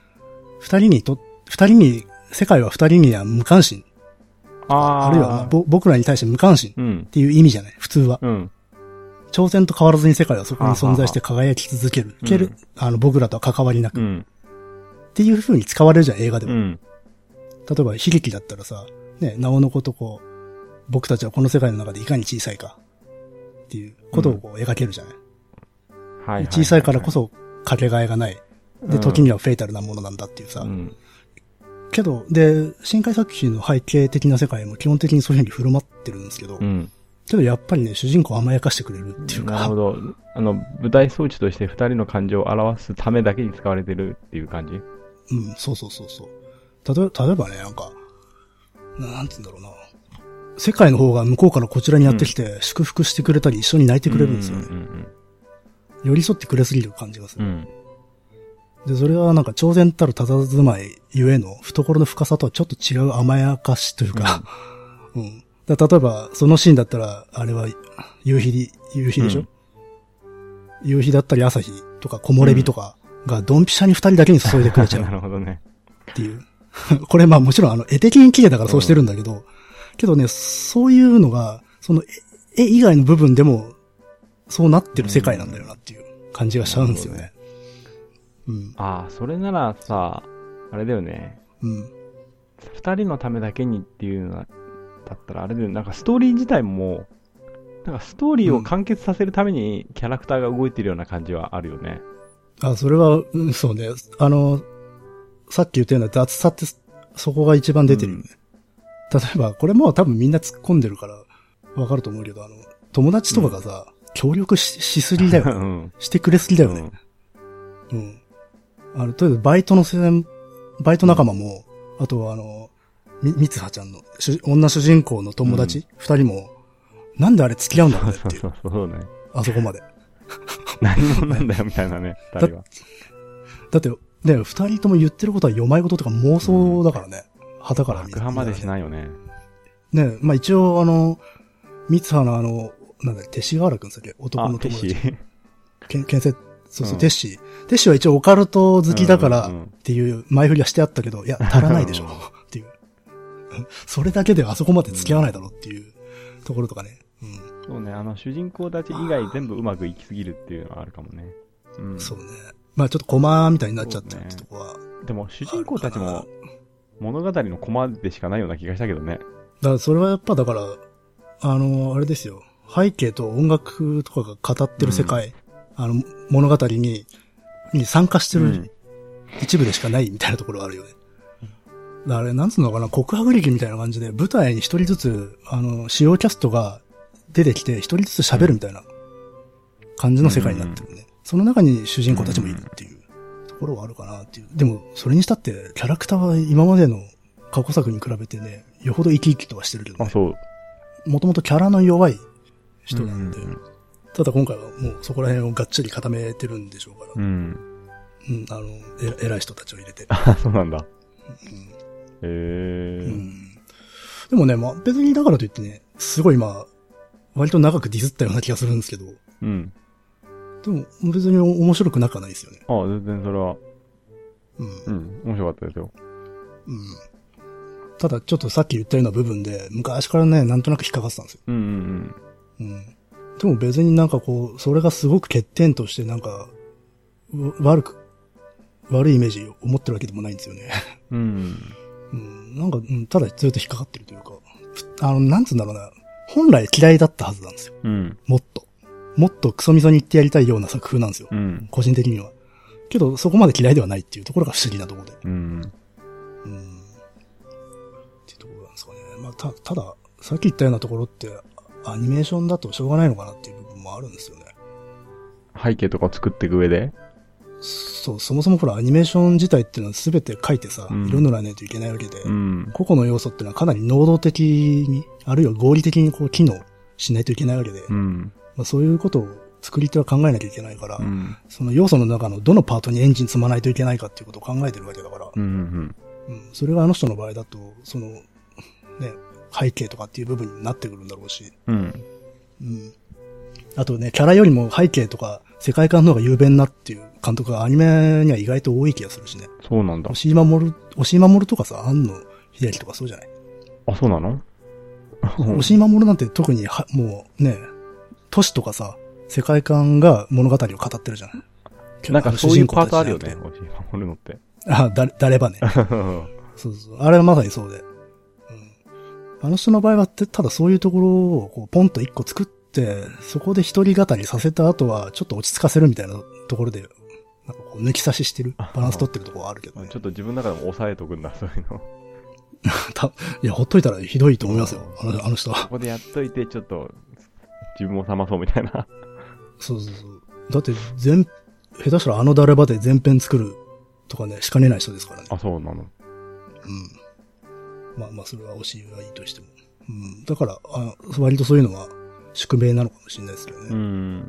Speaker 2: 世界は二人には無関心。あるいは僕らに対して無関心っていう意味じゃない、普通は。挑戦と変わらずに世界はそこに存在して輝き続ける。僕らとは関わりなく。っていう風に使われるじゃん、映画でも。例えば、悲劇だったらさ、ね、なおのこと僕たちはこの世界の中でいかに小さいか。っていうことを描けるじゃない。小さいからこそかけがえがない。で、時にはフェイタルなものなんだっていうさ。けど、で、深海作品の背景的な世界も基本的にそういう風に振る舞ってるんですけど、けどやっぱりね、主人公を甘やかしてくれるっていうか。
Speaker 1: なるほど。舞台装置として二人の感情を表すためだけに使われてるっていう感じ？
Speaker 2: そう。例えばね、なんか、なんて言うんだろうな。世界の方が向こうからこちらにやってきて、祝福してくれたり一緒に泣いてくれるんですよね。寄り添ってくれすぎる感じがする。で、それはなんか超然たる佇まいゆえの懐の深さとはちょっと違う甘やかしというか、例えば、そのシーンだったら、あれは夕日でしょ、夕日だったり朝日とか木漏れ日とかがドンピシャに二人だけに注いでくれちゃう。
Speaker 1: なるほどね。
Speaker 2: っていう。これもちろん絵的に綺麗だからそうしてるんだけど、けどね、そういうのが、その絵以外の部分でも、そうなってる世界なんだよなっていう感じがしちゃうんですよね。
Speaker 1: それならさ、あれだよね。二人のためだけにっていうのだったら、あれだよ、なんかストーリー自体も、なんかストーリーを完結させるためにキャラクターが動いてるような感じはあるよね。
Speaker 2: それは、そうね。さっき言ったような雑さってそこが一番出てるよね。例えば、これも多分みんな突っ込んでるからわかると思うけど、友達とかがさ、協力しすぎだよね。してくれすぎだよね。とりあえずバイト仲間も、あとはみつはちゃんの女主人公の友達、二人も、なんであれ付き合うんだろうねっていう。
Speaker 1: そうね。
Speaker 2: あそこまで。
Speaker 1: 何者なんだよみたいなね、二人は。
Speaker 2: だって、ね、二人とも言ってることは読まい事とか妄想だからね。旗から見
Speaker 1: て。爆破までしないよね。
Speaker 2: ね、一応みつはのなんだっけ、勅使河原くんさっけ、男の友達。そう、テッシーは一応オカルト好きだからっていう前振りはしてあったけど、いや、足らないでしょ。っていう。それだけであそこまで付き合わないだろうっていうところとかね。
Speaker 1: そうね、主人公たち以外全部うまくいきすぎるっていうのはあるかもね。
Speaker 2: そうね。ちょっとコマみたいになっちゃってるってとこは。
Speaker 1: でも主人公たちも物語のコマでしかないような気がしたけどね。
Speaker 2: だからそれはやっぱだから、あれですよ。背景と音楽とかが語ってる世界、物語に参加してる一部でしかないみたいなところがあるよね。あれ、なんつうのかな、告白劇みたいな感じで、舞台に一人ずつ、主要キャストが出てきて、一人ずつ喋るみたいな感じの世界になってるね。その中に主人公たちもいるっていうところはあるかなっていう。でも、それにしたって、キャラクターは今までの過去作に比べてね、よほど生き生きとはしてるけどね。
Speaker 1: あ、そう。
Speaker 2: もともとキャラの弱い人なんで、ただ今回はもうそこら辺をがっちり固めてるんでしょうから。偉い人たちを入れて。
Speaker 1: あ、そうなんだ。
Speaker 2: でもね、まあ別にだからといってね、すごい割と長くディスったような気がするんですけど。
Speaker 1: うん。
Speaker 2: でも別に面白くなくはないですよね。
Speaker 1: ああ、全然それは。面白かったですよ。
Speaker 2: ただちょっとさっき言ったような部分で、昔からね、なんとなく引っかかってたんですよ。でも別になんかこう、それがすごく欠点としてなんか、悪いイメージを持ってるわけでもないんですよね。なんか、ただずっと引っかかってるというか、なんつうんだろうな、本来嫌いだったはずなんですよ。もっとクソみそに言ってやりたいような作風なんですよ。個人的には。けど、そこまで嫌いではないっていうところが不思議なところで。っていうところなんですかね。まあ、ただ、さっき言ったようなところって、アニメーションだとしょうがないのかなっていう部分もあるんですよね。
Speaker 1: 背景とかを作っていく上で
Speaker 2: そう、そもそもほら、アニメーション自体っていうのは全て書いてさ、色塗らないといけないわけで、個々の要素っていうのはかなり能動的に、あるいは合理的にこう機能しないといけないわけで、まあ、そういうことを作り手は考えなきゃいけないから、その要素の中のどのパートにエンジン積まないといけないかっていうことを考えてるわけだから、それがあの人の場合だと、その、ね、背景とかっていう部分になってくるんだろうし、あとね、キャラよりも背景とか世界観の方が雄弁なっていう監督がアニメには意外と多い気がするしね。
Speaker 1: そうなんだ。
Speaker 2: 押井守とかさ、庵野秀明とかそうじゃない？
Speaker 1: あ、そうなの？
Speaker 2: 押井守なんて特にもうね、都市とかさ、世界観が物語を語ってるじゃない。
Speaker 1: なんかそういうパートあるよね、押井守のって。
Speaker 2: 誰ばね。そうそう。あれはまさにそうで。あの人の場合はただそういうところをこうポンと一個作って、そこで一人語りさせた後はちょっと落ち着かせるみたいなところで、なんかこう抜き差ししてる、バランス取ってるところはあるけどね。
Speaker 1: ちょっと自分の中でも抑えとくんだ、そういうの。
Speaker 2: いや、ほっといたらひどいと思いますよ、あの人は。
Speaker 1: ここでやっといて、ちょっと自分も冷まそうみたいな。
Speaker 2: そうそうそう。だって下手したら誰ばで全編作るとかね、しかねない人ですからね。
Speaker 1: あ、そうなの。
Speaker 2: まあ、それは教えはいいとしても。だから、割とそういうのは宿命なのかもしれないですけどね。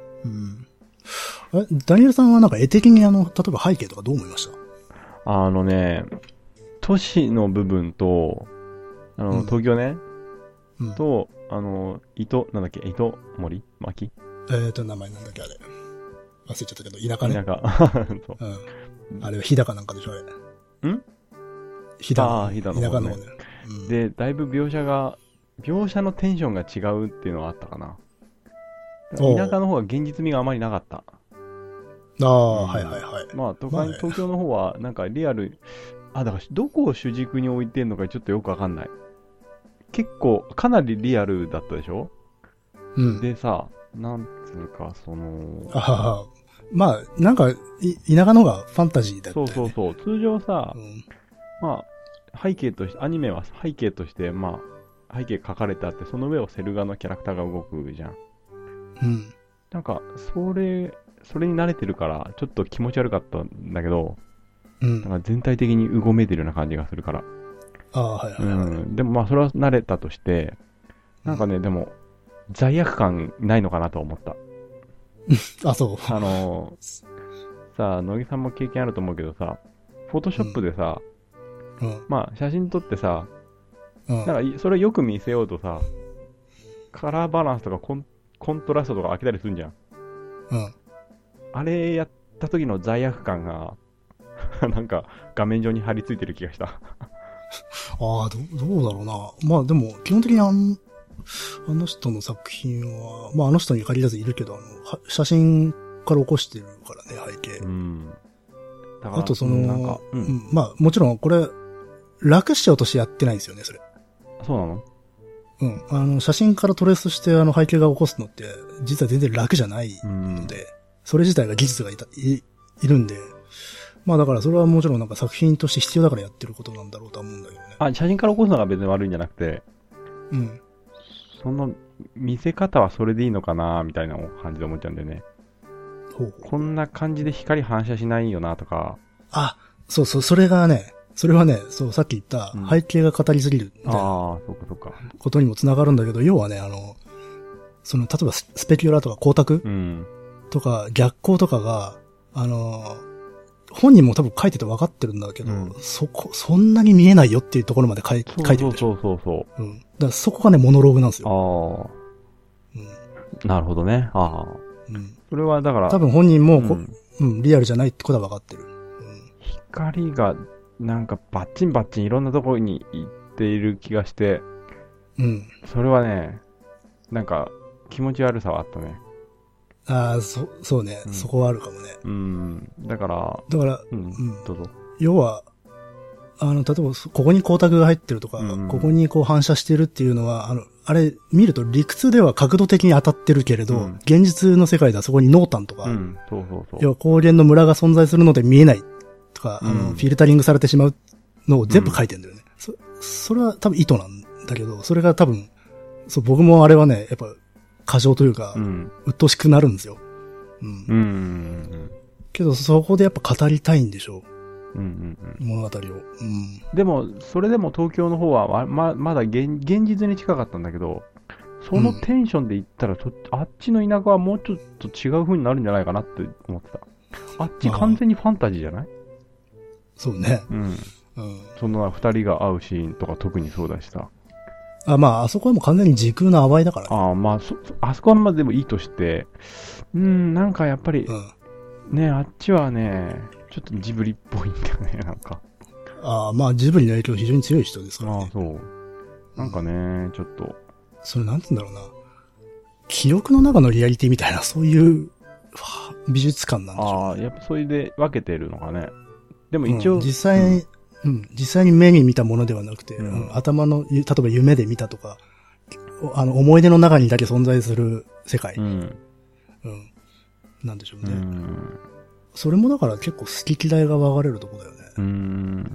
Speaker 2: ダニエルさんはなんか絵的に例えば背景とかどう思いました？
Speaker 1: 都市の部分と、東京ね、と、なんだっけ、糸森巻？
Speaker 2: 名前なんだっけあれ。忘れちゃったけど、田舎ね。
Speaker 1: 田舎。
Speaker 2: そう。あれは日高なんかでしょ、あれ。日高の方ね。
Speaker 1: で、だいぶ描写のテンションが違うっていうのはあったかな。田舎の方が現実味があまりなかった。
Speaker 2: はいはいはい。
Speaker 1: まあ、東京の方は、なんかリアル、だから、どこを主軸に置いてんのかちょっとよくわかんない。結構、かなりリアルだったでしょ？でさ、なんつうか、
Speaker 2: まあ、なんか、田舎の方がファンタジーだったよね。
Speaker 1: そう。通常さ、まあ、背景として、アニメは背景として、まあ、背景書かれてあって、その上をセル画のキャラクターが動くじゃん。なんか、それに慣れてるから、ちょっと気持ち悪かったんだけど、なんか全体的にうごめいてるような感じがするから。でもまあ、それは慣れたとして、なんかね、でも、罪悪感ないのかなと思った。
Speaker 2: そう。
Speaker 1: さあ、乃木さんも経験あると思うけどさ、フォトショップでさ、まあ、写真撮ってさ、なんか、それをよく見せようとさ、カラーバランスとかコントラストとか開けたりするんじゃん。あれやった時の罪悪感が、なんか、画面上に貼り付いてる気がした。
Speaker 2: どうだろうな。まあでも、基本的にあの人の作品は、まああの人に限らずいるけど、写真から起こしてるからね、背景。だからあとまあもちろんこれ、楽しようとしてやってないんですよね、それ。
Speaker 1: そうなの？
Speaker 2: 写真からトレースして背景が起こすのって、実は全然楽じゃないので、それ自体が技術がいるんで、まあだからそれはもちろんなんか作品として必要だからやってることなんだろうとは思うんだけどね。
Speaker 1: 写真から起こすのが別に悪いんじゃなくて、その見せ方はそれでいいのかなみたいな感じで思っちゃうんだよね。こんな感じで光反射しないよなとか。
Speaker 2: あ、そうそう、それはね、そう、さっき言った背景が語りすぎるみたいな
Speaker 1: そうか。
Speaker 2: ことにもつながるんだけど、要はね、例えばスペキュラとか光沢、とか逆光とかが、本人も多分書いてて分かってるんだけど、そんなに見えないよっていうところまで書いてるんでしょ。
Speaker 1: そう。
Speaker 2: だからそこがね、モノローグなんですよ。
Speaker 1: なるほどね。それはだから。
Speaker 2: 多分本人もリアルじゃないってことは分かってる。
Speaker 1: 光が、なんかバッチンいろんなところに行っている気がして、それはね、なんか気持ち悪さはあったね。
Speaker 2: そうね、そこはあるかもね。
Speaker 1: だから、
Speaker 2: どうぞ。要は、例えば、ここに光沢が入ってるとか、ここにこう反射してるっていうのは、あれ、見ると理屈では角度的に当たってるけれど、現実の世界ではそこに濃淡とか、要は光源のムラが存在するので見えないとか、フィルタリングされてしまうのを全部書いてるんだよね。それは多分意図なんだけど、それが多分、僕もあれはね、やっぱ、過剰というか、鬱陶しくなるんですよ。けど、そこでやっぱ語りたいんでしょう。物語を。
Speaker 1: でも、それでも東京の方は、まだ現実に近かったんだけど、そのテンションで言ったら、あっちの田舎はもうちょっと違う風になるんじゃないかなって思ってた。あっち完全にファンタジーじゃない？
Speaker 2: そうね。
Speaker 1: その二人が会うシーンとか特にそうだしさ。
Speaker 2: あそこはもう完全に時空の淡いだから
Speaker 1: ね。あそこはまでもいいとして、なんかやっぱり、ね、あっちはね、ちょっとジブリっぽいんだよね、なんか。
Speaker 2: ジブリの影響非常に強い人ですからね。
Speaker 1: そう。なんかね、ちょっと。
Speaker 2: それなんて言うんだろうな。記憶の中のリアリティみたいな、そういう美術館なんでしょうね。
Speaker 1: やっぱそれで分けてるのかね。でも一応。
Speaker 2: 実際に目に見たものではなくて、頭の、例えば夢で見たとか、思い出の中にだけ存在する世界。なんでしょうね。それもだから結構好き嫌いが分かれるとこだよね。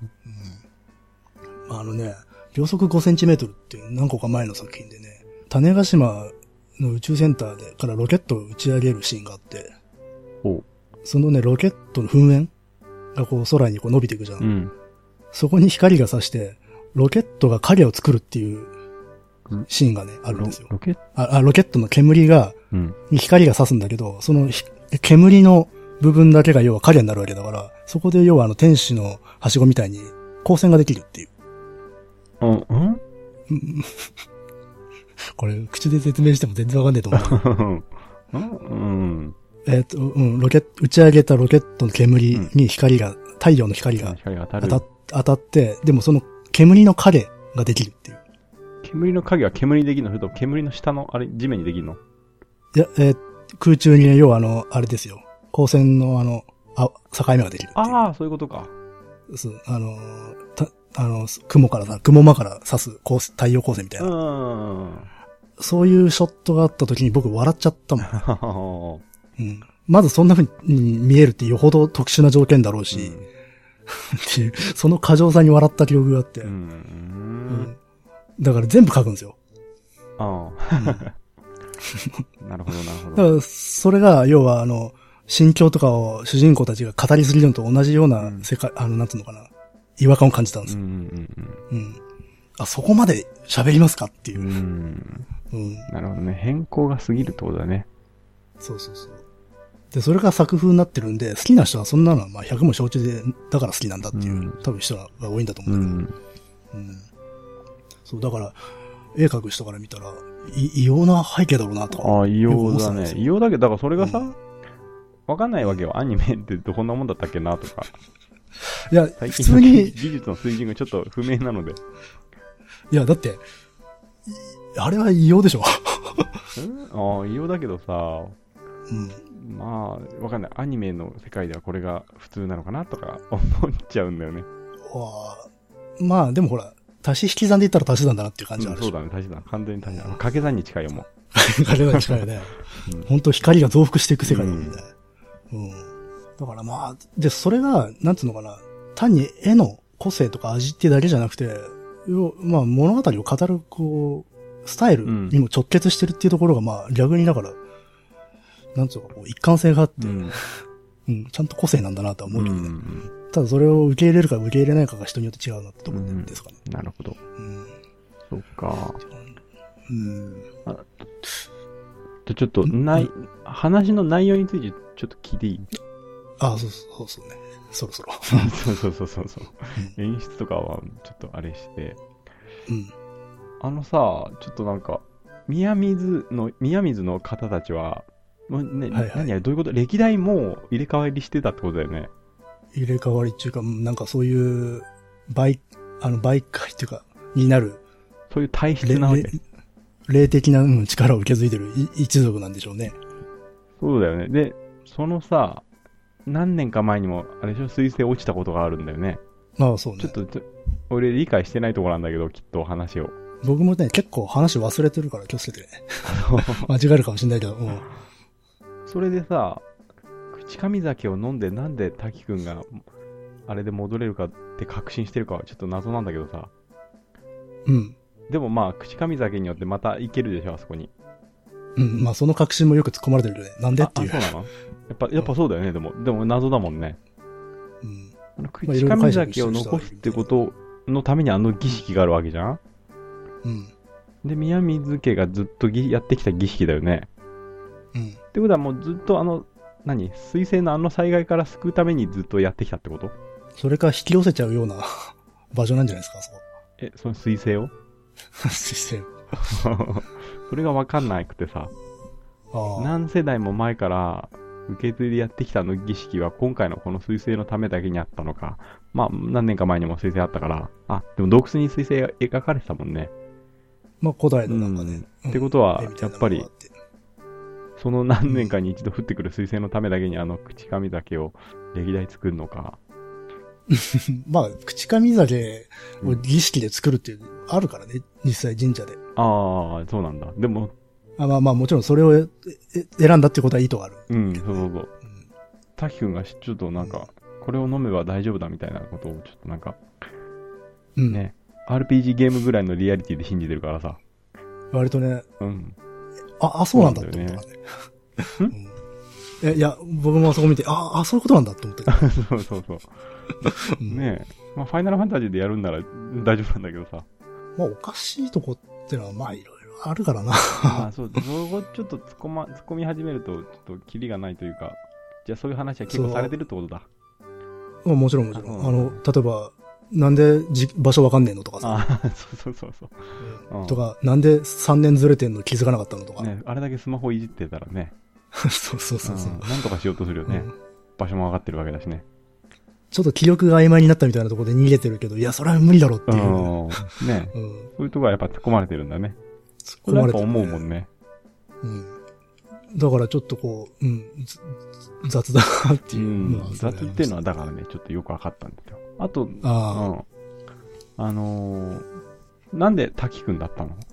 Speaker 2: 秒速5センチメートルっていう何個か前の作品でね、種子島の宇宙センターでからロケットを打ち上げるシーンがあって、そのね、ロケットの噴煙がこう空にこう伸びていくじゃん。そこに光が差して、ロケットが影を作るっていうシーンがね、あるんですよ。ロケットの煙に光が差すんだけど、その煙の部分だけが要は影になるわけだから、そこで要は天使のはしごみたいに光線ができるっていう。これ、口で説明しても全然わかんないと思う。打ち上げたロケットの煙に光が、太陽の光が当たって、でもその煙の影ができるっていう。
Speaker 1: 煙の影は煙にできるの？それと煙の下の、地面にできるの？
Speaker 2: いや、空中にね、要はあれですよ。光線の境目ができるっていう。
Speaker 1: そういうことか。
Speaker 2: そう、雲間から差す太陽光線みたいな。そういうショットがあった時に僕笑っちゃったもん。まずそんな風に見えるってよほど特殊な条件だろうし、っていう、その過剰さに笑った記憶があって。だから全部書くんですよ。
Speaker 1: なるほど。
Speaker 2: だからそれが、要は心境とかを主人公たちが語りすぎるのと同じような世界、なんつうのかな、違和感を感じたんですよ。そこまで喋りますかっていう。
Speaker 1: なるほどね。変更が過ぎるってことだね。
Speaker 2: そう。で、それが作風になってるんで、好きな人はそんなのは100も承知で、だから好きなんだっていう、多分人が多いんだと思うんだけど。そう、だから、絵描く人から見たら、異様な背景だろうなとか。
Speaker 1: 異様だね。異様だけど、だからそれがさ、わかんないわけよ。アニメってどんなもんだったっけなとか。
Speaker 2: いや、普通に。
Speaker 1: 技術の水準がちょっと不明なので。
Speaker 2: いや、だって、あれは異様でしょ。
Speaker 1: 異様だけどさ、わかんない。アニメの世界ではこれが普通なのかなとか思っちゃうんだよね。
Speaker 2: でもほら、足し引き算で言ったら足し算だなっていう感じはあるし。
Speaker 1: そうだね、足し算。完全に足し算。掛け算に近いよ、もう。
Speaker 2: 掛け算に近いよね。本当光が増幅していく世界だもんね。だからで、それが、なんつうのかな、単に絵の個性とか味っていうだけじゃなくて、物語を語る、 スタイルにも直結してるっていうところが、まあ、逆にだから、なんつうか、一貫性があって、ちゃんと個性なんだなとは思うけどね。ただそれを受け入れるか受け入れないかが人によって違うなってところですかね。
Speaker 1: なるほど。そっか。ちょっと、話の内容についてちょっと聞いていい？
Speaker 2: そうね。そろそろ。
Speaker 1: そう。演出とかはちょっとあれして。ちょっとなんか、宮水の方たちは、ね、何やどういうこと？歴代もう入れ替わりしてたってことだよね。
Speaker 2: 入れ替わりっていうか、なんかそういう、媒介っていうか、になる。
Speaker 1: そういう体質なわけ。
Speaker 2: 霊的な力を受け継いでる一族なんでしょうね。
Speaker 1: そうだよね。で、そのさ、何年か前にも、あれでしょ、彗星落ちたことがあるんだよね。
Speaker 2: そうね。
Speaker 1: ちょっと、俺理解してないところなんだけど、きっと話を。
Speaker 2: 僕もね、結構話忘れてるから気をつけてね。間違えるかもしれないけど、
Speaker 1: それでさ、口上酒を飲んでなんで滝くんが、あれで戻れるかって確信してるかはちょっと謎なんだけどさ。でもまあ、口上酒によってまた行けるでしょ、あそこに。
Speaker 2: まあその確信もよく突っ込まれてるよね。なんでっていう。
Speaker 1: そうなの？やっぱそうだよね、でも謎だもんね。口上酒を残すってことのためにあの儀式があるわけじゃん？で、宮水家がずっとやってきた儀式だよね。ってことはもうずっと彗星のあの災害から救うためにずっとやってきたってこと？
Speaker 2: それか引き寄せちゃうような場所なんじゃないですか、そこ。
Speaker 1: その彗星を？
Speaker 2: 彗星を。
Speaker 1: それが分かんなくてさ。何世代も前から受け継いでやってきたあの儀式は今回のこの彗星のためだけにあったのか。まあ何年か前にも彗星あったから。でも洞窟に彗星が描かれてたもんね。
Speaker 2: まあ古代のなんかね。
Speaker 1: ってことは、やっぱり、その何年かに一度降ってくる彗星のためだけに口上酒を歴代作るのか。
Speaker 2: まあ、口上酒を儀式で作るっていう、あるからね、実際神社で。
Speaker 1: そうなんだ。でも、
Speaker 2: まあもちろんそれを選んだってことは意図がある。
Speaker 1: そう。滝くんがちょっとなんか、これを飲めば大丈夫だみたいなことをちょっとなんか、ね、RPG ゲームぐらいのリアリティで信じてるからさ。
Speaker 2: 割とね。そうなんだって思ったからね。いや、僕もそこ見て、そういうことなんだって思って。
Speaker 1: そう。ねえ。まあ、ファイナルファンタジーでやるんなら大丈夫なんだけどさ。
Speaker 2: まあ、おかしいとこってのは、まあ、いろいろあるからな。
Speaker 1: そう。そこちょっと突っ込み始めると、ちょっとキリがないというか、じゃあそういう話は結構されてるってことだ。
Speaker 2: もちろん。例えば、なんで場所わかんねえのとかさ。
Speaker 1: そう。
Speaker 2: とか、なんで3年ずれてんの気づかなかったのとか。
Speaker 1: ね、あれだけスマホいじってたらね。
Speaker 2: そう。
Speaker 1: なんとかしようとするよね。場所も分かってるわけだしね。
Speaker 2: ちょっと気力が曖昧になったみたいなところで逃げてるけど、いや、それは無理だろっていう。
Speaker 1: ね。そういうところはやっぱ突っ込まれてるんだね。突っ込まれてる。思うもんね。
Speaker 2: だからちょっとこう、雑だなっていう。
Speaker 1: 雑っていうのはだからね、ちょっとよく分かったんですよ。あと、なんで滝くんだったの？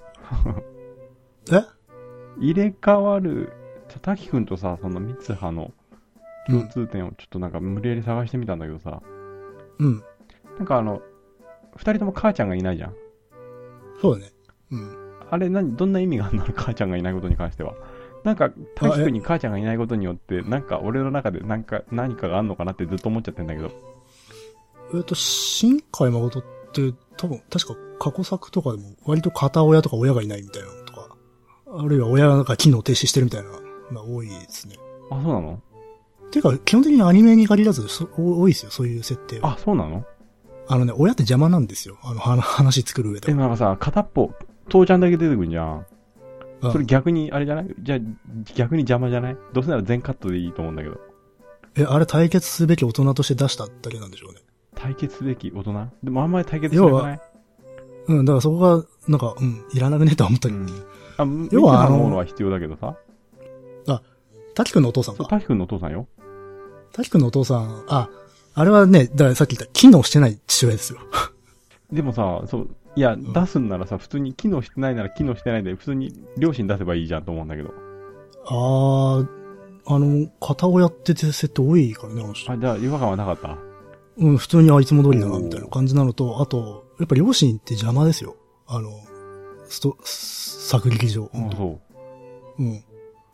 Speaker 1: 入れ替わる、滝くんとさ、その三葉の共通点をちょっとなんか無理やり探してみたんだけどさ。なんか二人とも母ちゃんがいないじゃん。
Speaker 2: そうだね。
Speaker 1: あれどんな意味があるの？母ちゃんがいないことに関しては。なんか、滝くんに母ちゃんがいないことによって、なんか俺の中で何かがあんのかなってずっと思っちゃってんだけど。
Speaker 2: 新海誠って多分、確か過去作とかでも割と片親とか親がいないみたいなのとか、あるいは親が機能停止してるみたいなのが多いですね。
Speaker 1: そうなの？
Speaker 2: ていうか、基本的にアニメに限らず多いですよ、そういう設定は。
Speaker 1: そうなの？
Speaker 2: 親って邪魔なんですよ。話作る上で。
Speaker 1: なんかさ、片っぽ、父ちゃんだけ出てくるじゃん。それ逆に、あれじゃない？じゃあ、逆に邪魔じゃない？どうせなら全カットでいいと思うんだけど。
Speaker 2: あれ対決すべき大人として出しただけなんでしょうね。
Speaker 1: 対決すべき大人？でもあんまり対決しなくない？
Speaker 2: だからそこが、なんか、いらなくねとは思ったけど。
Speaker 1: 要はものは必要だけどさ。
Speaker 2: 滝くんのお父さんか。
Speaker 1: 滝くんのお父さんよ。
Speaker 2: 滝くんのお父さん、あれはね、だからさっき言った機能してない父親ですよ。
Speaker 1: でもさ、いや、出すんならさ、普通に機能してないなら機能してないで、普通に両親出せばいいじゃんと思うんだけど。
Speaker 2: 片親って設定多いからね、
Speaker 1: じゃあ違和感はなかった？
Speaker 2: 普通にいつも通りだな、みたいな感じなのと、あと、やっぱ両親って邪魔ですよ。 作劇上。
Speaker 1: そう。
Speaker 2: うん。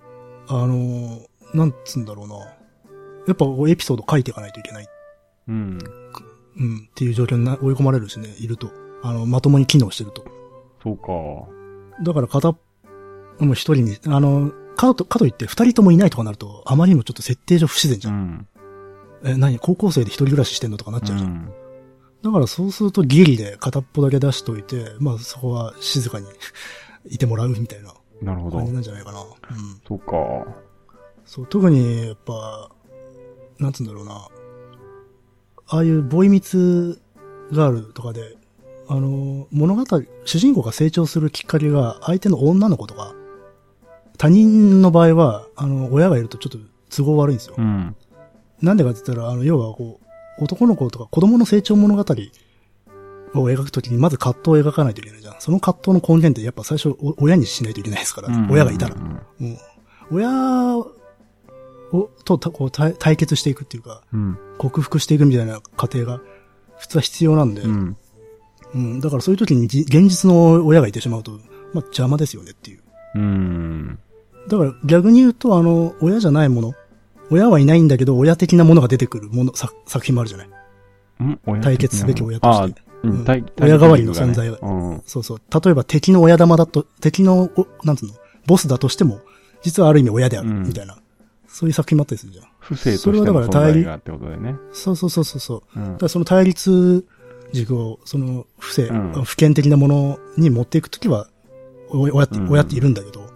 Speaker 2: なんつうんだろうな。やっぱエピソード書いていかないといけない。
Speaker 1: うん。
Speaker 2: うん。っていう状況に追い込まれるしね、いると。まともに機能してると。
Speaker 1: そうか。
Speaker 2: だからもう一人に、かといって二人ともいないとかなると、あまりにもちょっと設定上不自然じゃん。何高校生で一人暮らししてんのとかなっちゃうじゃん。だからそうするとギリで片っぽだけ出しといて、まあそこは静かにいてもらうみたいな。
Speaker 1: なるほど。
Speaker 2: 感じなんじゃないかな。うん。
Speaker 1: そうか。
Speaker 2: そう、特にやっぱ、なんつうんだろうな。ああいうボーイミツガールとかで、物語、主人公が成長するきっかけが相手の女の子とか、他人の場合は、親がいるとちょっと都合悪いんですよ。
Speaker 1: うん。
Speaker 2: なんでかって言ったら、要はこう、男の子とか子供の成長物語を描くときにまず葛藤を描かないといけないじゃん。その葛藤の根源ってやっぱ最初親にしないといけないですから、親がいたら。親とこう対決していくっていうか、克服していくみたいな過程が普通は必要なんで、だからそういう時に現実の親がいてしまうと、まあ邪魔ですよねっていう。だから逆に言うと親じゃないもの、親はいないんだけど親的なものが出てくる作品もあるじゃない。対決すべき親として。親代わりの存在が。そうそう。例えば敵の親玉だと、敵の、なんつうの、ボスだとしても、実はある意味親である、みたいな。そういう作品もあったりするじゃん。
Speaker 1: 不正としての存在がってことだよね。
Speaker 2: そう。だからその対立軸を、その不権的なものに持っていくときは、親っているんだけど、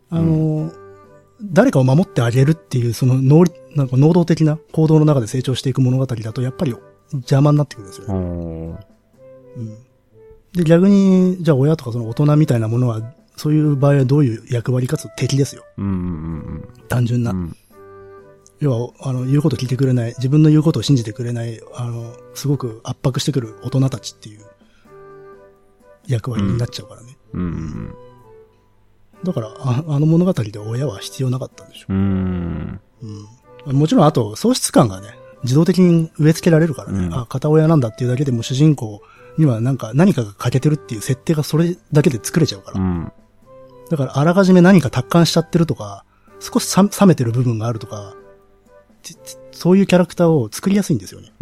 Speaker 2: 誰かを守ってあげるっていう、そのなんか能動的な行動の中で成長していく物語だと、やっぱり邪魔になってくるんですよね。で、逆に、じゃあ親とかその大人みたいなものは、そういう場合はどういう役割かつ敵ですよ。単純な。要は、言うこと聞いてくれない、自分の言うことを信じてくれない、すごく圧迫してくる大人たちっていう役割になっちゃうからね。だから、物語で親は必要なかったんでしょ。もちろん、あと、喪失感がね、自動的に植え付けられるからね。片親なんだっていうだけでも主人公には何かが欠けてるっていう設定がそれだけで作れちゃうから。だから、あらかじめ何か達観しちゃってるとか、少し冷めてる部分があるとか、そういうキャラクターを作りやすいんですよね。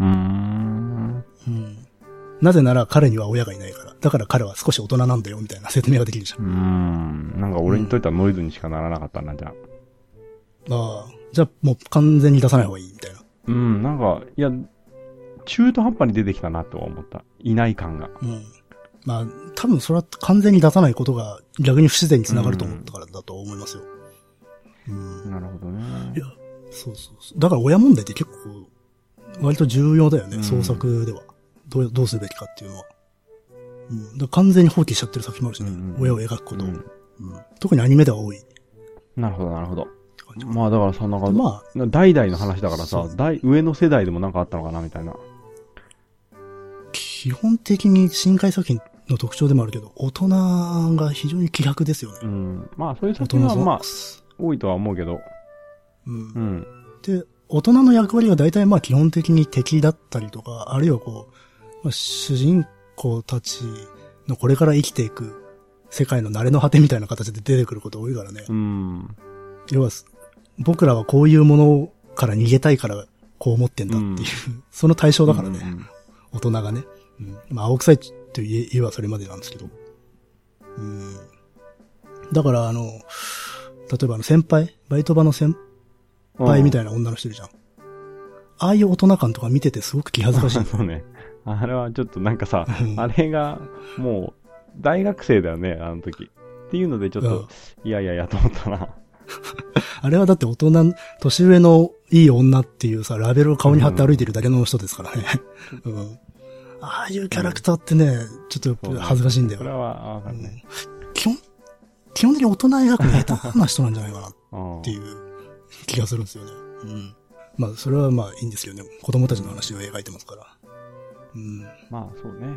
Speaker 2: なぜなら彼には親がいないから。だから彼は少し大人なんだよみたいな説明ができるじゃん。
Speaker 1: なんか俺にとってはノイズにしかならなかったな、じゃ
Speaker 2: あ。じゃあもう完全に出さない方がいいみたいな。
Speaker 1: なんか、いや、中途半端に出てきたなとは思った。いない感が。
Speaker 2: まあ、多分それは完全に出さないことが逆に不自然につながると思ったからだと思いますよ。
Speaker 1: なるほどね。
Speaker 2: いや、そう。だから親問題って結構、割と重要だよね、創作では。どうするべきかっていうのは。だから完全に放棄しちゃってる作品もあるしね。親を描くことを。特にアニメでは多い。
Speaker 1: なるほど。まあだからそんな感じ。まあ、代々の話だからさ、上の世代でもなんかあったのかなみたいな。
Speaker 2: 基本的に深海作品の特徴でもあるけど、大人が非常に気楽ですよね。
Speaker 1: まあそういう作品はまあ、多いとは思うけど。
Speaker 2: で、大人の役割が大体まあ基本的に敵だったりとか、あるいはこう、主人公たちのこれから生きていく世界の慣れの果てみたいな形で出てくること多いからね。要は、僕らはこういうものから逃げたいからこう思ってんだっていう、その対象だからね。大人がね。まあ青臭いと言えばそれまでなんですけど。だから例えば先輩、バイト場の先輩みたいな女の人いるじゃん。ああいう大人感とか見ててすごく気恥ずかしい。
Speaker 1: そうね。あれはちょっとなんかさ、あれがもう大学生だよね、あの時。っていうのでちょっと、いやと思ったな。
Speaker 2: あれはだって年上のいい女っていうさ、ラベルを顔に貼って歩いてるだけの人ですからね。ああいうキャラクターってね、ちょっと恥ずかしいんだよ。
Speaker 1: それはわかるね。
Speaker 2: 基本的に大人描くの下手な人なんじゃないかなっていう気がするんですよね。まあ、それはまあいいんですけどね。子供たちの話を描いてますから。
Speaker 1: まあ、そうね。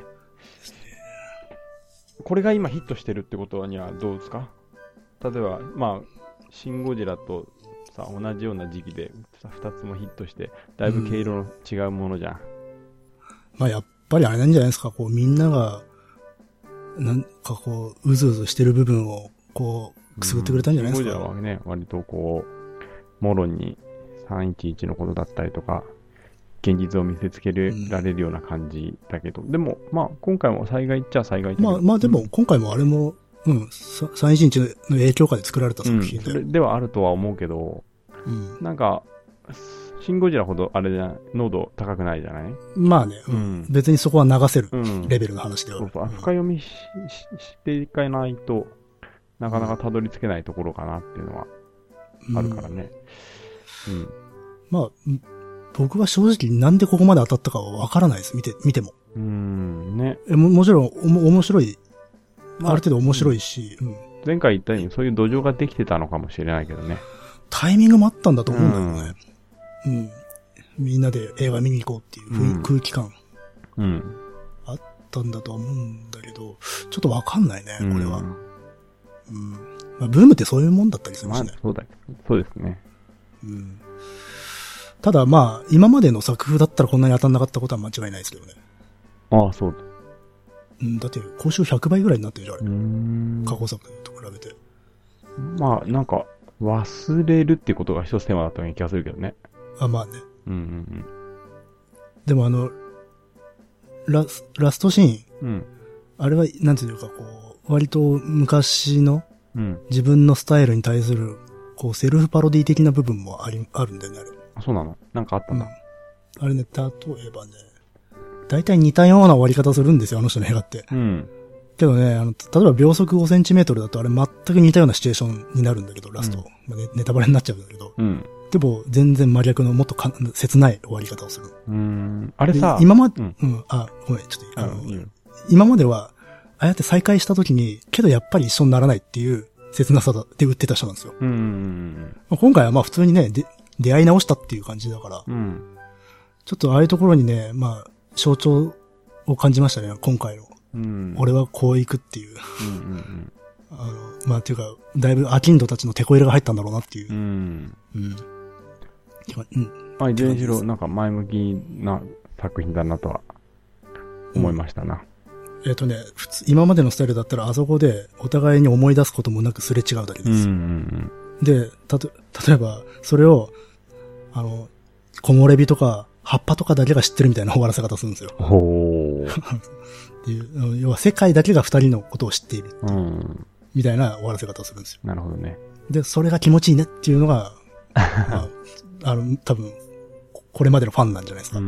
Speaker 1: これが今ヒットしてるってことにはどうですか？例えば、まあ、シン・ゴジラとさ、同じような時期で2つもヒットして、だいぶ毛色の違うものじゃん。
Speaker 2: まあ、やっぱりあれなんじゃないですか。こう、みんなが、 なんかこう、うずうずしてる部分を、こう、くすぐってくれたんじゃないですか。
Speaker 1: シン・ゴジラはね、割とこう、もろに311のことだったりとか、現実を見せつけられるような感じだけど、でも、まあ、今回も災害っちゃ災害だけど。
Speaker 2: まあでも、今回もあれも、311の影響下で作られた作品で。
Speaker 1: それではあるとは思うけど、なんか、シン・ゴジラほどあれじゃ濃度高くないじゃない？
Speaker 2: まあね、別にそこは流せるレベルの話ではある。
Speaker 1: そうそう、深読みしていかないとなかなかたどり着けないところかなっていうのはあるからね。
Speaker 2: まあ、僕は正直なんでここまで当たったかはわからないです。見ても。
Speaker 1: ね。
Speaker 2: もちろん面白い、ある程度面白いし、
Speaker 1: 前回言ったようにそういう土壌ができてたのかもしれないけどね。
Speaker 2: タイミングもあったんだと思うんだよね。みんなで映画見に行こうっていう空気感。あったんだと思うんだけど、ちょっとわかんないね、これは。まあ、ブームってそういうもんだったりするしね。
Speaker 1: まあ、そうですね。
Speaker 2: ただまあ、今までの作風だったらこんなに当たんなかったことは間違いないですけどね。
Speaker 1: ああ、そうだ。
Speaker 2: だって、交渉100倍ぐらいになってるじゃん、あれ。過去作と比べて。
Speaker 1: まあ、なんか、忘れるっていうことが一つテーマだったような気がするけどね。
Speaker 2: まあね。でもラストシーン。あれは、なんていうか、こう、割と昔の、自分のスタイルに対する、こう、セルフパロディ的な部分もあるんだよね、あれ。
Speaker 1: そうなの？なんかあったんだ。
Speaker 2: あれね、例えばね、大体似たような終わり方するんですよ、あの人の映画って。けどね、例えば秒速5センチメートルだとあれ全く似たようなシチュエーションになるんだけど、ラスト。ネタバレになっちゃうんだけど。でも、全然真逆のもっと切ない終わり方をする。
Speaker 1: あれさ、
Speaker 2: 今まで、ごめん、ちょっと今までは、ああやって再会した時に、けどやっぱり一緒にならないっていう切なさで売ってた人なんですよ。今回はまあ普通にね、出会い直したっていう感じだから、ちょっとああいうところにね、まあ、象徴を感じましたね、今回の。俺はこう行くっていう。まあ、っていうか、だいぶアキンドたちのテこ入れが入ったんだろうなっていう。
Speaker 1: いずれにしろ、なんか前向きな作品だなとは思いましたな。
Speaker 2: 今までのスタイルだったらあそこでお互いに思い出すこともなくすれ違うだけです。で、例えば、それを、木漏れ日とか、葉っぱとかだけが知ってるみたいな終わらせ方するんですよ。っていう、要は世界だけが二人のことを知っている。みたいな終わらせ方をするんですよ。
Speaker 1: なるほどね。
Speaker 2: で、それが気持ちいいねっていうのが、多分、これまでのファンなんじゃないですか。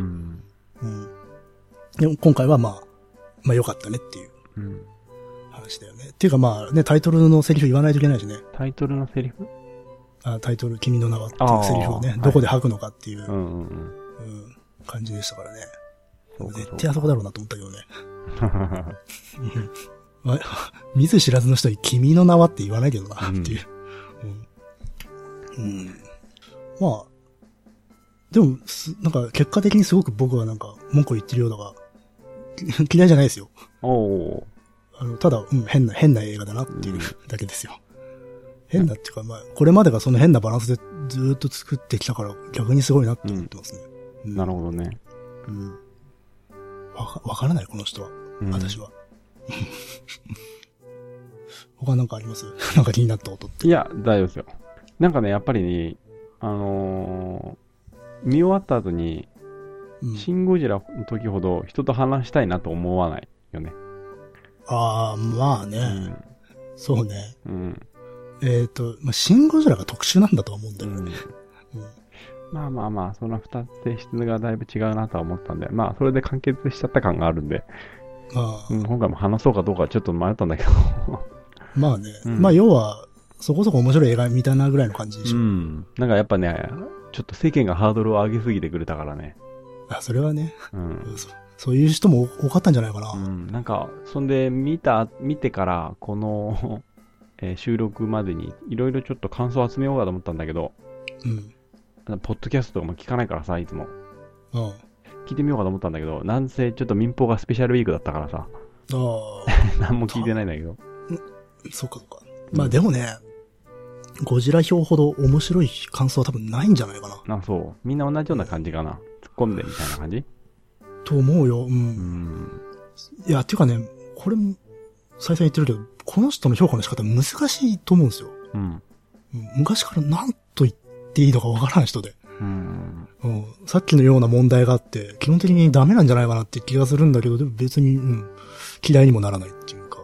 Speaker 2: でも今回はまあ良かったねっていう話だよね。っていうかまあね、タイトルのセリフ言わないといけないしね。
Speaker 1: タイトルのセリフ？
Speaker 2: タイトル、君の名はっていうセリフをね、どこで吐くのかっていう感じでしたからね。絶対あそこだろうなと思ったけどね。見ず知らずの人に君の名はって言わないけどなっていう。まあ、でも、なんか結果的にすごく僕はなんか文句を言ってるようだが、嫌いじゃないですよ。ただ、変な映画だなっていうだけですよ。変なっていうか、まあ、これまでがその変なバランスでずーっと作ってきたから逆にすごいなって思ってますね。
Speaker 1: なるほどね。
Speaker 2: わからない、この人は。私は。他なんかあります？なんか気になったことって。
Speaker 1: いや、大丈夫ですよ。なんかね、やっぱりね、見終わった後に、シン・ゴジラの時ほど人と話したいなと思わないよね。
Speaker 2: まあね。そうね。まあ、シン・ゴジラが特殊なんだと思うんだよね。
Speaker 1: まあ、その二つ性質がだいぶ違うなとは思ったんで、まあ、それで完結しちゃった感があるんで、今回も話そうかどうかちょっと迷ったんだけど。
Speaker 2: まあね。まあ、要は、そこそこ面白い映画見たなぐらいの感じでしょ。
Speaker 1: なんかやっぱね、ちょっと世間がハードルを上げすぎてくれたからね。
Speaker 2: それはね。そういう人も多かったんじゃないかな。
Speaker 1: なんか、そんで見てから、この、収録までにいろいろちょっと感想を集めようかと思ったんだけど、ポッドキャストとかも聞かないからさ、いつも。聞いてみようかと思ったんだけど、なんせちょっと民放がスペシャルウィークだったからさ。何も聞いてないんだけど。
Speaker 2: そうか。まあでもね、ゴジラ表ほど面白い感想は多分ないんじゃないかな。
Speaker 1: そう。みんな同じような感じかな。突っ込んでみたいな感じ？
Speaker 2: と思うよ。いや、っていうかね、これも、 再三言ってるけど、この人の評価の仕方難しいと思うんですよ。
Speaker 1: うん。
Speaker 2: 昔から何と言っていいのかわからん人で。
Speaker 1: うん。
Speaker 2: さっきのような問題があって、基本的にダメなんじゃないかなって気がするんだけど、でも別に、嫌いにもならないっていうか。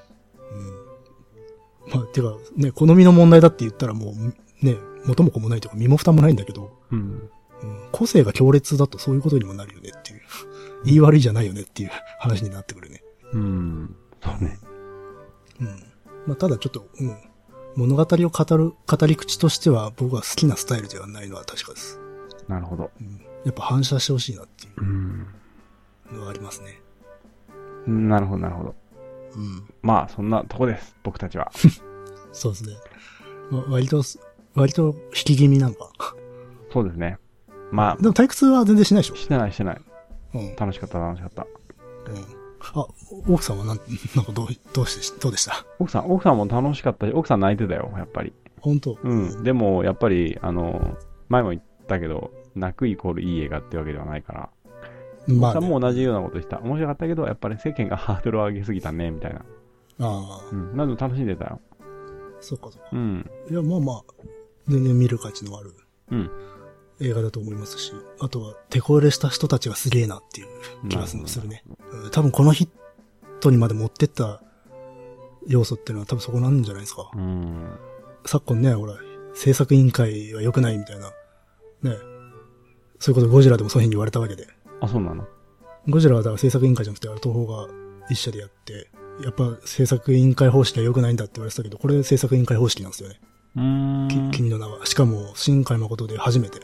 Speaker 2: まあ、てか、ね、好みの問題だって言ったらもう、ね、元も子もないというか身も蓋もないんだけど、個性が強烈だとそういうことにもなるよねっていう。言い悪いじゃないよねっていう話になってくるね。
Speaker 1: そうね。
Speaker 2: まあ、ただちょっと、物語を語り口としては僕は好きなスタイルではないのは確かです。
Speaker 1: なるほど。
Speaker 2: やっぱ反射してほしいなっていうのはありますね。
Speaker 1: なるほど、なるほど。まあ、そんなとこです、僕たちは。
Speaker 2: そうですね。まあ、割と引き気味なのか。
Speaker 1: そうですね。まあ。
Speaker 2: でも退屈は全然しないでしょ？
Speaker 1: してない。楽しかった。
Speaker 2: あ、奥さんはなんかどうでした？
Speaker 1: 奥さんも楽しかったし、奥さん泣いてたよ、やっぱり。
Speaker 2: 本当？
Speaker 1: でも、やっぱり、前も言ったけど、泣くイコールいい映画ってわけではないから。まあ、奥さんも同じようなことした。面白かったけど、やっぱり世間がハードルを上げすぎたね、みたいな。なんで楽しんでたよ。
Speaker 2: そうか。いや、まあ、全然見る価値のある。映画だと思いますし、あとは手こ入れした人たちがすげえなっていう気がするね。多分このヒットにまで持ってった要素っていうのは多分そこなんじゃないですか。昨今ね、ほら、制作委員会は良くないみたいな、ね、そういうことゴジラでもそういう風に言われたわけで。
Speaker 1: あ、そうなの？
Speaker 2: ゴジラはだから制作委員会じゃなくて、東宝が一社でやって、やっぱ制作委員会方式は良くないんだって言われてたけど、これ制作委員会方式なんですよね。君の名は。しかも、新海誠で初めて。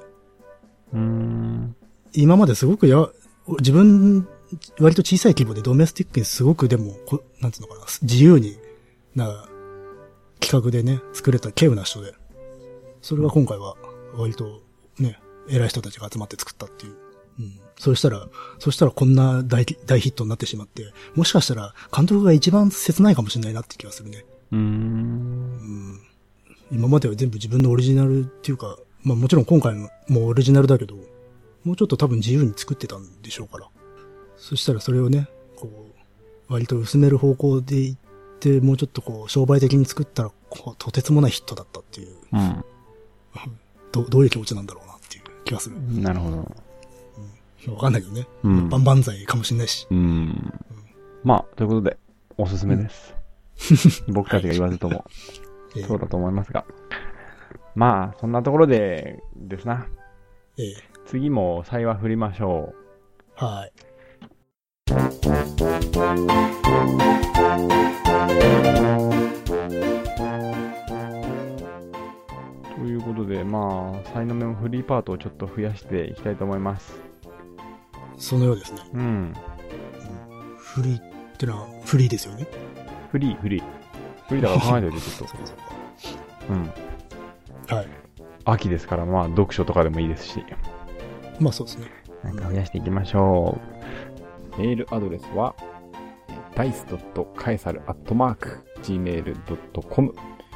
Speaker 2: 今まですごく自分、割と小さい規模でドメスティックにすごくでも、なんつうのかな、自由に企画でね、作れた稀有な人で。それが今回は、割とね、偉い人たちが集まって作ったっていう。そしたらこんな大ヒットになってしまって、もしかしたら監督が一番切ないかもしれないなって気がするね。今までは全部自分のオリジナルっていうか、まあもちろん今回もオリジナルだけど、もうちょっと多分自由に作ってたんでしょうから。そしたらそれをね、割と薄める方向でいって、もうちょっと商売的に作ったら、とてつもないヒットだったっていう。どういう気持ちなんだろうなっていう気がする。
Speaker 1: なるほど。
Speaker 2: わかんないけどね。万々歳かもしれないし。
Speaker 1: まあ、ということで、おすすめです。僕たちが言わずとも、そうだと思いますが。まあ、そんなところでですな。次も際は振りましょ
Speaker 2: う。はい。
Speaker 1: ということで、まあ、才能目もフリーパートをちょっと増やしていきたいと思います。
Speaker 2: そのようですね。フリーってのはフリーですよね。
Speaker 1: フリーだから考えておいてちょっと。はい。秋ですから、まあ、読書とかでもいいですし。
Speaker 2: まあ、そうですね。
Speaker 1: なんか増やしていきましょう。メールアドレスは、dice.caesar@gmail.com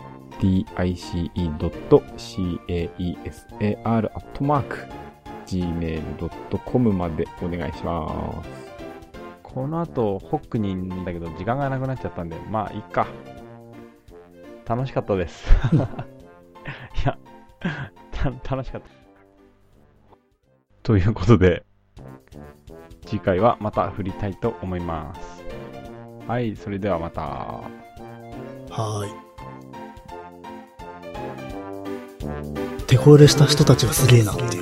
Speaker 1: dice.caesar@gmail.com までお願いします。この後、ホックにいるんだけど、時間がなくなっちゃったんで、まあ、いっか。楽しかったです。いや、楽しかった。ということで、次回はまた振りたいと思います。はい、それではまた。
Speaker 2: はい。手こ入れした人たちがすげえなっていう。